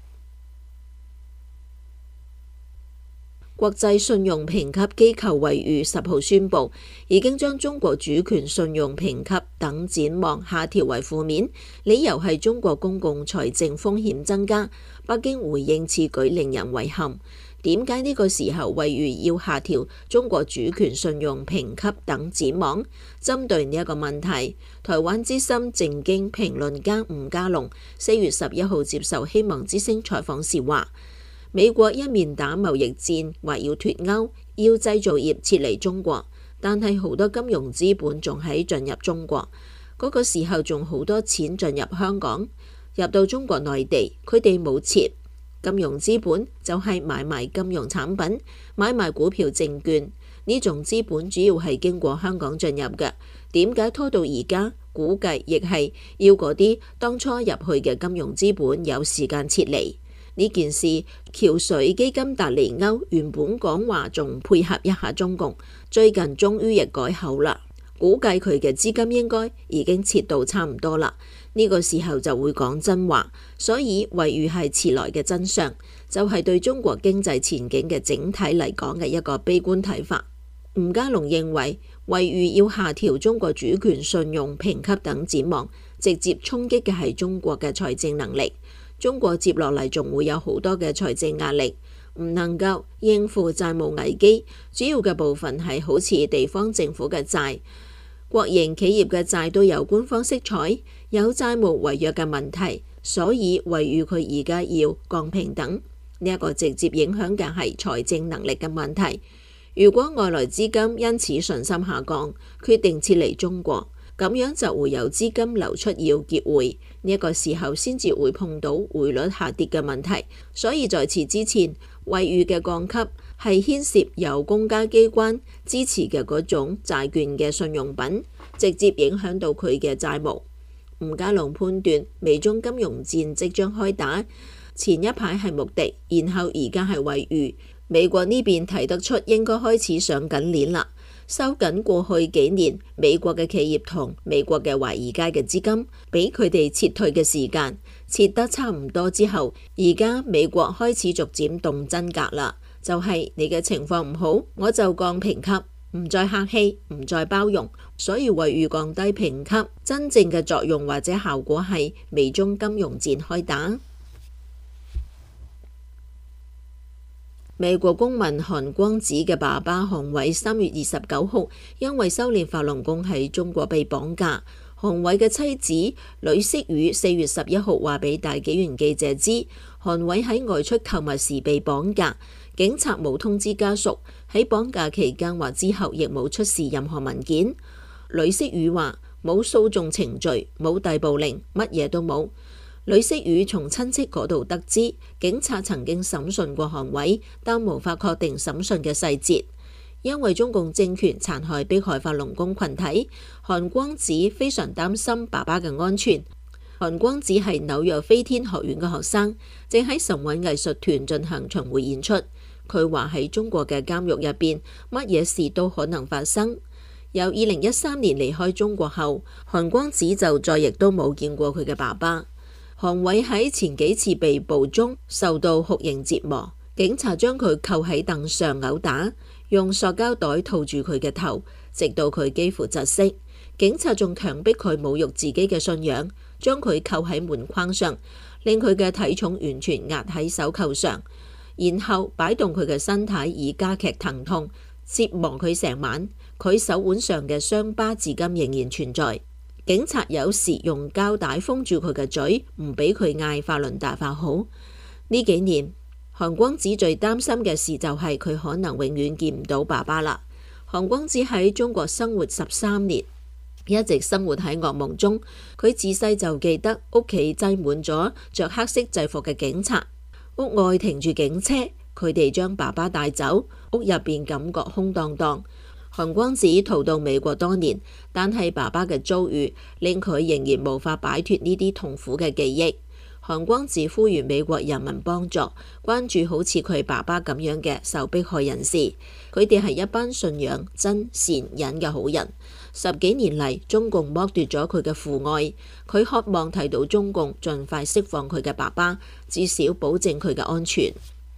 S8: 國際信用評級機構惠譽十號宣布，已經將中國主權信用評級等展望下調為負面，理由係中國公共財政風險增加。北京回應此舉令人遺憾。點解呢個時候惠譽要下調中國主權信用評級等展望？針對呢一個問題，台灣資深政經評論家吳家龍四月十一號接受希望之聲採訪時話：美國一面打貿易戰，話要脫歐，要製造業撤離中國，但係好多金融資本仲喺進入中國。嗰個時候仲好多錢進入香港，入到中國內地，佢哋冇撤。金融資本就係買賣金融產品，買賣股票證券，呢種資本主要係經過香港進入嘅。點解拖到而家？估計亦係要嗰啲當初入去嘅金融資本有時間撤離。呢件事，橋水基金達利歐原本講話仲配合一下中共，最近終於亦改口啦。估計佢嘅資金應該已經撤到差唔多啦。呢個時候就會講真話，所以惠譽係遲來嘅真相，就係對中國經濟前景嘅整體嚟講嘅一個悲觀睇法。吳家龍認為惠譽要下調中國主權信用評級等展望，直接衝擊嘅係中國嘅財政能力。中國接落嚟仲會有好多嘅財政壓力，唔能夠應付債務危機。主要嘅部分係好似地方政府嘅債，國營企業嘅債都有官方色彩，有債務違約嘅問題，所以惠譽佢而家要降評等，呢一個直接影響嘅係財政能力嘅問題。如果外來資金因此信心下降，決定撤離中國，咁樣就會有資金流出要結匯，呢一個時候先至會碰到匯率下跌嘅問題。所以在此之前，惠譽嘅降級係牽涉由公家機關支持嘅嗰種債券嘅信用品，直接影響到佢嘅債務。吳家龍判斷美中金融戰即將開打，前一排係穆迪，然後而家係惠譽。美國呢邊睇得出應該開始上緊鏈啦。 收緊過去幾年美國嘅企業同美國嘅華爾街嘅資金，俾佢哋撤退嘅時間，撤得差唔多之後，而家美國開始逐漸動真格啦，就係你嘅情況唔好，我就降評級。唔再客氣，唔再包容，所以惠譽降低評級真正嘅作用或者效果係美中金融戰開打。美國公民韓光子嘅爸爸韓偉三月二十九號因為修煉法輪功喺中國被綁架。韓偉嘅妻子呂色宇四月十一號話俾大紀元記者知，韓偉喺外出購物時被綁架。警察冇通知家屬，喺綁架期間或之後亦冇出示任何文件。呂色宇話冇訴訟程序，冇逮捕令，乜嘢都冇。呂色宇從親戚嗰度得知，警察曾經審訊過韓偉，但無法確定審訊嘅細節。因為中共政權殘害迫害法輪功群體，韓光子非常擔心爸爸嘅安全。韓光子係紐約飛天學院嘅學生，正喺神韻藝術團進行巡迴演出。佢話喺中國嘅監獄入邊，乜嘢事都可能發生。由二零一三年離開中國後，韓光子就再亦都冇見過佢嘅爸爸。韓偉喺前幾次被捕中受到酷刑折磨，警察將佢扣喺凳上毆打，用塑膠袋套住佢嘅頭，直到佢幾乎窒息。警察仲強迫佢侮辱自己嘅信仰，將佢扣喺門框上，令佢嘅體重完全壓喺手扣上。然後擺動佢嘅身體以加劇疼痛，折磨佢成晚。佢手腕上嘅傷疤至今仍然存在。警察有時用膠帶封住佢嘅嘴，唔俾佢嗌法輪大法好。呢幾年，韓光子最擔心嘅事就係佢可能永遠見唔到爸爸啦。韓光子喺中國生活十三年，一直生活喺噩夢中。佢自細就記得屋企擠滿咗着黑色制服嘅警察。屋外停住警車，佢哋將爸爸帶走，屋入邊感覺空蕩蕩。韓光子逃到美國多年，但係爸爸嘅遭遇令佢仍然無法擺脫呢啲痛苦嘅記憶。韓光子呼籲美國人民幫助，關注好似佢爸爸咁樣嘅受迫害人士，佢哋係一班信仰真善忍嘅好人。十幾年嚟，中共剝奪咗佢嘅父愛，佢渴望睇到中共盡快釋放佢嘅爸爸，至少保證佢嘅安全。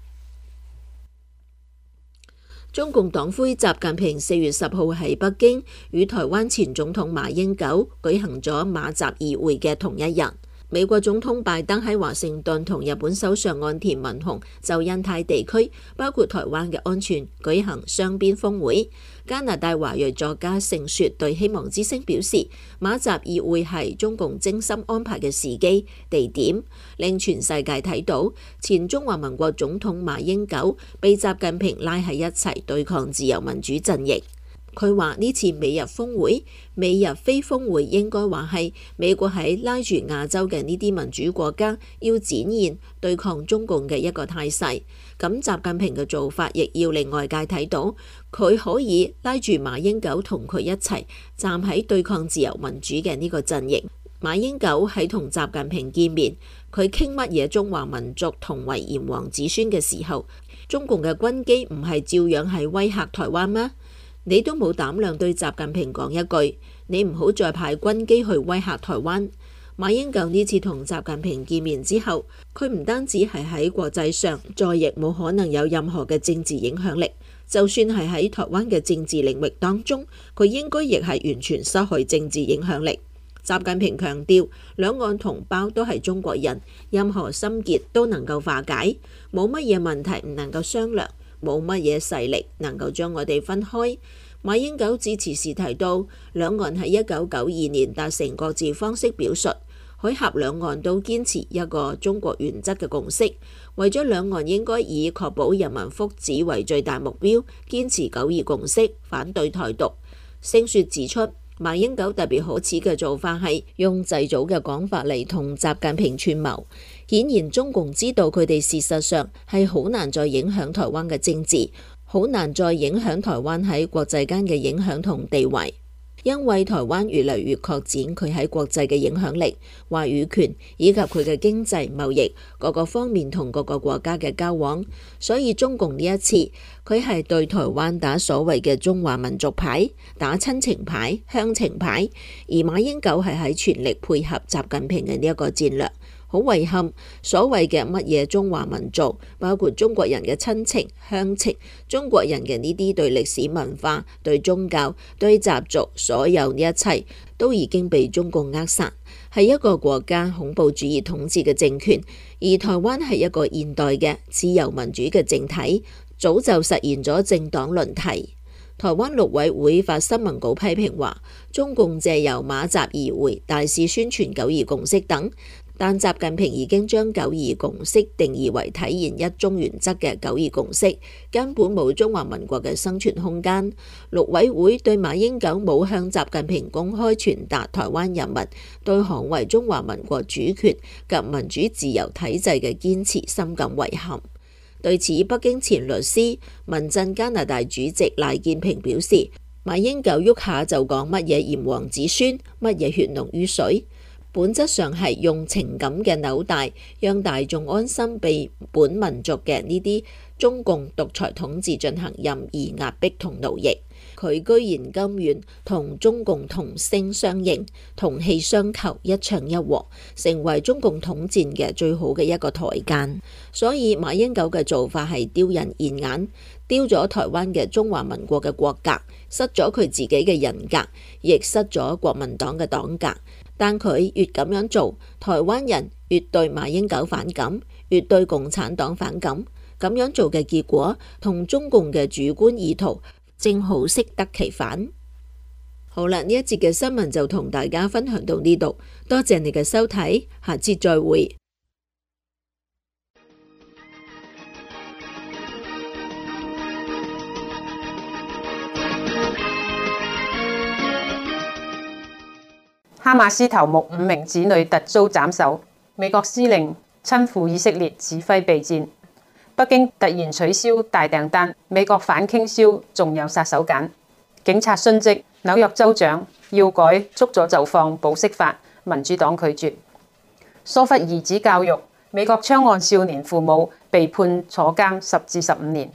S8: 中共黨魁習近平四月十號喺北京與台灣前總統馬英九舉行咗馬習二會嘅同一日。美國總統拜登喺華盛頓同日本首相岸田文雄就印太地區，包括台灣嘅安全舉行雙邊峰會。加拿大華裔作家盛雪對希望之聲表示，馬習二會係中共精心安排嘅時機、地點，令全世界睇到前中華民國總統馬英九被習近平拉喺一齊對抗自由民主陣營。佢話呢次美日峰會、美日非峰會應該話係美國喺拉住亞洲嘅呢啲民主國家要展現對抗中共嘅一個態勢。咁習近平嘅做法亦要令外界睇到佢可以拉住馬英九同佢一齊站喺對抗自由民主嘅呢個陣營。馬英九喺同習近平見面，佢傾乜嘢中華民族同為炎黃子孫嘅時候，中共嘅軍機唔係照樣係威嚇台灣咩？你都冇膽量對習近平講一句，你唔好再派軍機去威嚇台灣。馬英九呢次同習近平見面之後，佢唔單止係喺國際上再亦冇可能有任何嘅政治影響力，就算係喺台灣嘅政治領域當中，佢應該亦係完全失去政治影響力。習近平強調，兩岸同胞都係中國人，任何心結都能夠化解，冇乜嘢問題唔能夠商量，冇乜嘢勢力能夠將我哋分開。馬英九致辭時提到，兩岸喺一九九二年達成各自方式表述，海峽兩岸都堅持一個中國原則嘅共識，為咗兩岸應該以確保人民福祉為最大目標，堅持九二共識，反對台獨。盛雪指出，馬英九特別可恥嘅做法係用祭祖嘅講法嚟同習近平串謀，顯然中共知道佢哋事實上係好難再影響台灣嘅政治，好難再影響台灣喺國際間嘅影響同地位。 因為台灣越嚟越擴展佢喺國際嘅影響力、話語權以及佢嘅經濟貿易各個方面同各個國家嘅交往，所以中共呢一次佢係對台灣打所謂嘅中華民族牌、打親情牌、鄉情牌，而馬英九係喺全力配合習近平嘅呢一個戰略。好遺憾，所謂嘅乜嘢中華民族，包括中國人嘅親情、鄉情，中國人嘅呢啲對歷史文化、對宗教、對習俗，所有呢一切都已經被中共扼殺，係一個國家恐怖主義統治嘅政權。而台灣係一個現代嘅自由民主嘅政體，早就實現咗政黨輪替。台灣陸委會發新聞稿批評話，中共借由馬習而回，大肆宣傳九二共識等。但習近平已經將九二共識定義為體現一中原則嘅九二共識，根本冇中華民國嘅生存空間。陸委會對馬英九冇向習近平公開傳達台灣人民對捍衛中華民國主權及民主自由體制嘅堅持深感遺憾。對此，北京前律師、民陣加拿大主席賴建平表示，馬英九喐下就講乜嘢炎黃子孫，乜嘢血濃於水，本質上係用情感嘅紐帶，讓大眾安心被本民族嘅呢啲中共獨裁統治進行任意壓迫同奴役。佢居然甘願同中共同聲相應、同氣相求、一唱一和，成為中共統戰嘅最好嘅一個台階。所以馬英九嘅做法係丟人現眼，丟咗台灣嘅中華民國嘅國格，失咗佢自己嘅人格，亦失咗國民黨嘅黨格。但佢越咁樣做，台灣人越對馬英九反感，越對共產黨反感。咁樣做嘅結果，同中共嘅主觀意圖正好適得其反。好啦，呢一節嘅新聞就同大家分享到呢度，多謝你嘅收睇，下節再會。
S9: 哈馬斯頭目五名子女突遭斬首，美國司令親赴以色列指揮備戰。北京突然取消大訂單，美國反傾銷，仲有殺手鐧。警察殉職，紐約州長要改捉咗就放保釋法，民主黨拒絕。疏忽兒子教育，美國槍案少年父母被判坐監十至十五年。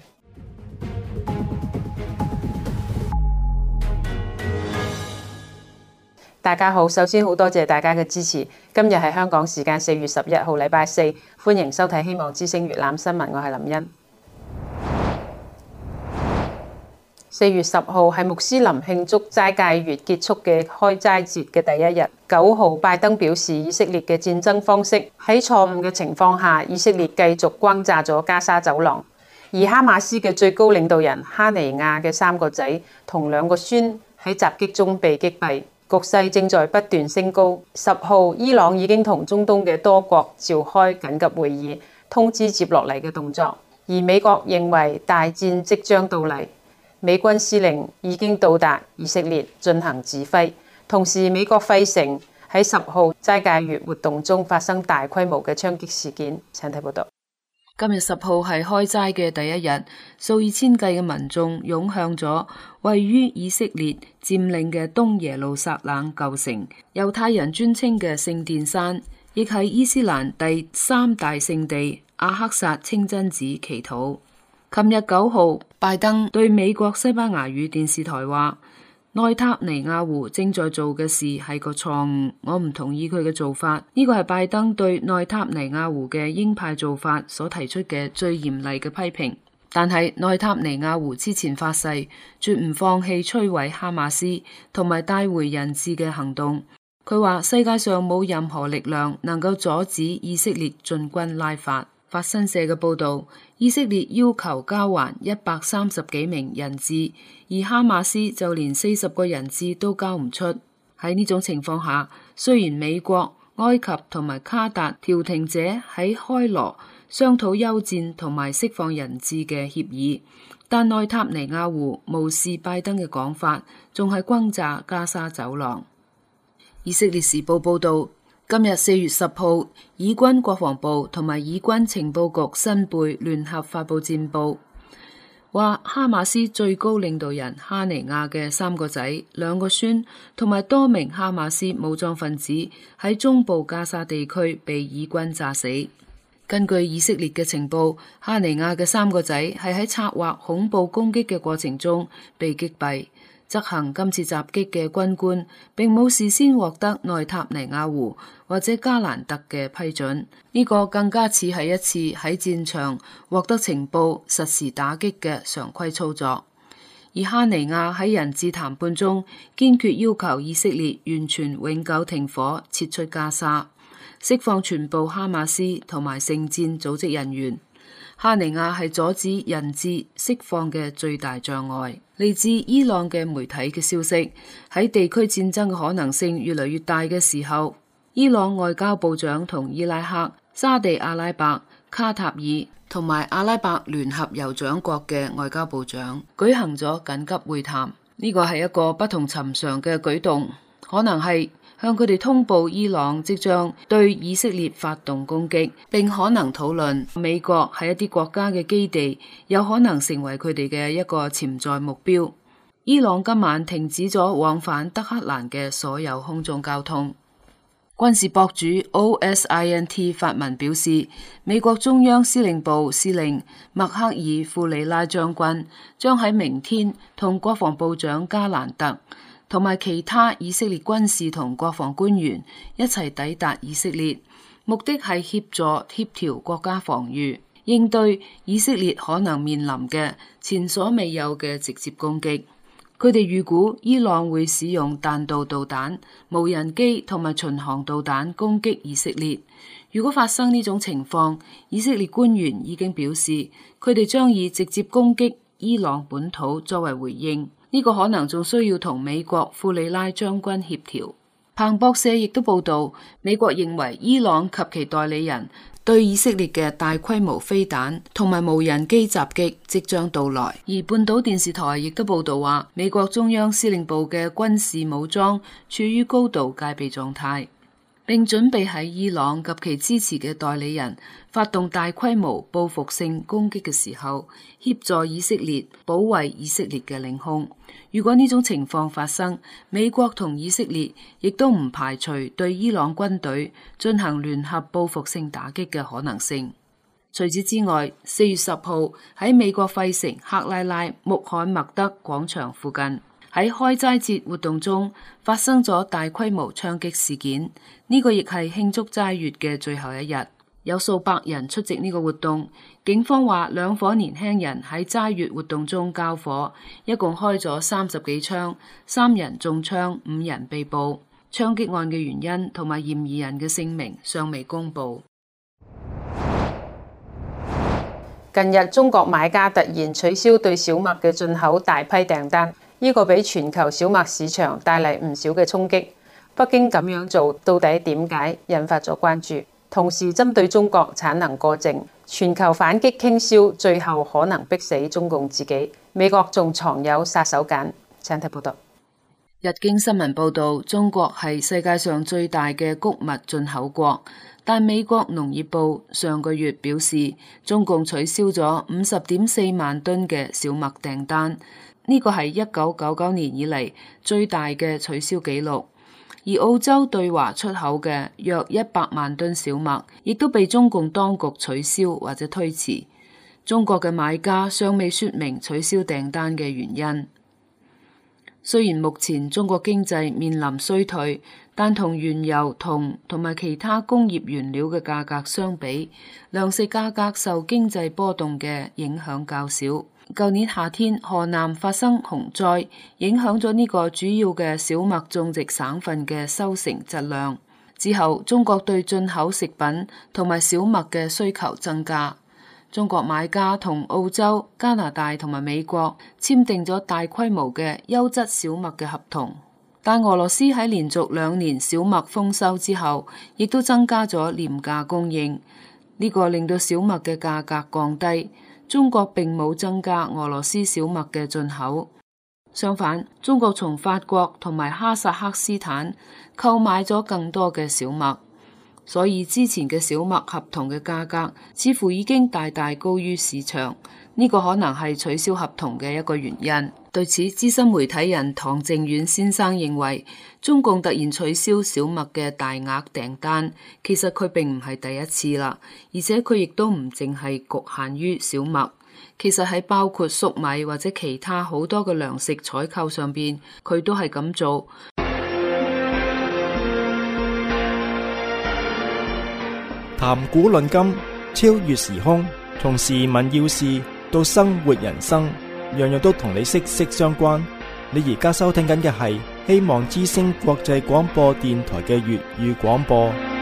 S9: 大家好，首先好多謝大家嘅支持。今日係香港時間四月十一號禮拜四，歡迎收睇希望之聲粵覽新聞，我係林茵。四月十號係穆斯林慶祝齋戒月結束嘅開齋節嘅第一日。九號拜登表示，以色列嘅戰爭方式喺錯誤嘅情況下，以色列繼續轟炸咗加沙走廊。而哈馬斯嘅最高領導人哈尼亞嘅三個仔同兩個孫喺襲擊中被擊斃。局勢正在不斷升高。十號，伊朗已經同中東嘅多國召開緊急會議，通知接落嚟嘅動作。而美國認為大戰即將到嚟，美軍司令已經到達以色列進行指揮。同時，美國費城喺十號齋戒月活動中發生大規模嘅槍擊事件。請睇報道。
S10: 今日十號係開齋嘅第一日，數以千計嘅民眾湧向咗位於以色列佔領嘅東耶路撒冷舊城，猶太人尊稱嘅聖殿山，亦係伊斯蘭第三大聖地阿克薩清真寺祈禱。琴日九號，拜登對美國西班牙語電視台話，內塔尼亞胡正在做嘅事係個錯誤，我唔同意佢嘅做法。呢個係拜登對內塔尼亞胡嘅鷹派做法所提出嘅最嚴厲嘅批評。但係內塔尼亞胡之前發誓，絕唔放棄摧毀哈馬斯同埋帶回人質嘅行動。佢話世界上冇任何力量能夠阻止以色列進軍拉法。法新社嘅報道，以色列要求交還一百三十幾名人質，而哈馬斯就連四十個人質都交唔出。喺呢種情況下，雖然美國、埃及同埋卡達調停者喺開羅商討休戰同埋釋放人質嘅協議，但內塔尼亞胡無視拜登嘅講法，仲係轟炸加沙走廊。以色列時報報道，今日四月十號，以軍國防部同埋以軍情報局新貝聯合發佈戰報， 話哈馬斯最高領導人哈尼亞嘅三個仔、兩個孫同埋多名哈馬斯武裝分子喺中部加沙地區被以軍炸死。根據以色列嘅情報，哈尼亞嘅三個仔係喺策劃恐怖攻擊嘅過程中被擊斃。執行今次襲擊嘅軍官並冇事先獲得內塔尼亞胡或者加蘭特嘅批准，呢、這個更加似係一次喺戰場獲得情報實時打擊嘅常規操作。而哈尼亞喺人質談判中堅決要求以色列完全永久停火、撤出加沙、釋放全部哈馬斯同埋聖戰組織人員。哈尼亞係阻止人質釋放嘅最大障礙。嚟自伊朗嘅媒體嘅消息，喺地區戰爭嘅可能性越嚟越大嘅時候，伊朗外交部長同伊拉克、沙地阿拉伯、卡塔爾同埋阿拉伯聯合酋長國嘅外交部長舉行咗緊急會談。呢個係一個不同尋常嘅舉動，可能係向佢哋通報伊朗即將對以色列發動攻擊，並可能討論美國喺一啲國家嘅基地有可能成為佢哋嘅一個潛在目標。伊朗今晚停止咗往返德黑蘭嘅所有空中交通。軍事博主 O S I N T 發文表示，美國中央司令部司令麥克爾庫里拉將軍將喺明天同國防部長加蘭特同埋其他以色列軍事同國防官員一齊抵達以色列，目的係協助協調國家防禦，應對以色列可能面臨嘅前所未有嘅直接攻擊。佢哋預估伊朗會使用彈道導彈、無人機同埋巡航導彈攻擊以色列。如果發生呢種情況，以色列官員已經表示，佢哋將以直接攻擊伊朗本土作為回應。呢個可能仲需要同美國庫里拉將軍協調。彭博社亦都報道，美國認為伊朗及其代理人對以色列嘅大規模飛彈同埋無人機襲擊即將到來。而半島電視台亦都報道話，美國中央司令部嘅軍事武裝處於高度戒備狀態，並準備喺伊朗及其支持嘅代理人發動大規模報復性攻擊嘅時候，協助以色列保衛以色列嘅領空。如果呢種情況發生，美國同以色列亦都唔排除對伊朗軍隊進行聯合報復性打擊嘅可能性。除此之外，四月十號喺美國費城克拉拉穆罕默德廣場附近，喺開齋節活動中發生咗大規模槍擊事件。呢個亦係慶祝齋月嘅最後一日，有數百人出席呢個活動。警方話兩伙年輕人喺齋月活動中交火，一共開咗三十幾槍，三人中槍，五人被捕。槍擊案嘅原因同埋嫌疑人嘅姓名尚未公布。
S9: 近日中國買家突然取消對小麥嘅進口大批訂單，呢個俾全球小麥市場帶嚟唔少嘅衝擊。北京咁樣做到底點解，引發咗關注。同時針對中國產能過剩，全球反擊傾銷，最後可能逼死中共自己。美國仲藏有殺手鐧。請睇報道。
S10: 日經新聞報道，中國係世界上最大嘅穀物進口國，但美國農業部上個月表示，中共取消咗五十點四萬噸嘅小麥訂單，呢個係一九九九年以嚟最大嘅取消紀錄。而澳洲對華出口嘅約一百萬噸小麥，亦都被中共當局取消或者推遲。中國嘅買家尚未說明取消訂單嘅原因。雖然目前中國經濟面臨衰退，但同原油、銅同埋其他工業原料嘅價格相比，糧食價格受經濟波動嘅影響較少。舊年夏天，河南發生洪災，影響咗呢個主要嘅小麥種植省份嘅收成質量。之後，中國對進口食品同埋小麥嘅需求增加。中國買家同澳洲、加拿大同埋美國簽訂咗大規模嘅優質小麥嘅合同，但俄羅斯喺連續兩年小麥豐收之後，亦都增加咗廉價供應，呢個令到小麥嘅價格降低。中國並冇增加俄羅斯小麥嘅進口，相反，中國從法國同埋哈薩克斯坦購買咗更多嘅小麥，所以之前嘅小麥合同嘅價格似乎已經大大高於市場， 呢個可能係取消合同嘅一個原因。對此，資深媒體人唐正遠先生認為，中共突然取消小麥嘅大額訂單，其實佢並唔係第一次啦，而且佢亦都唔淨係局限於小麥，其實喺包括粟米或者其他好多嘅糧食採購上邊，佢都係咁做。
S1: 談古論今，超越時空，從時聞要事到生活人生，樣樣都同你息息相關。你而家收聽緊嘅係希望之聲國際廣播電台嘅粵語廣播。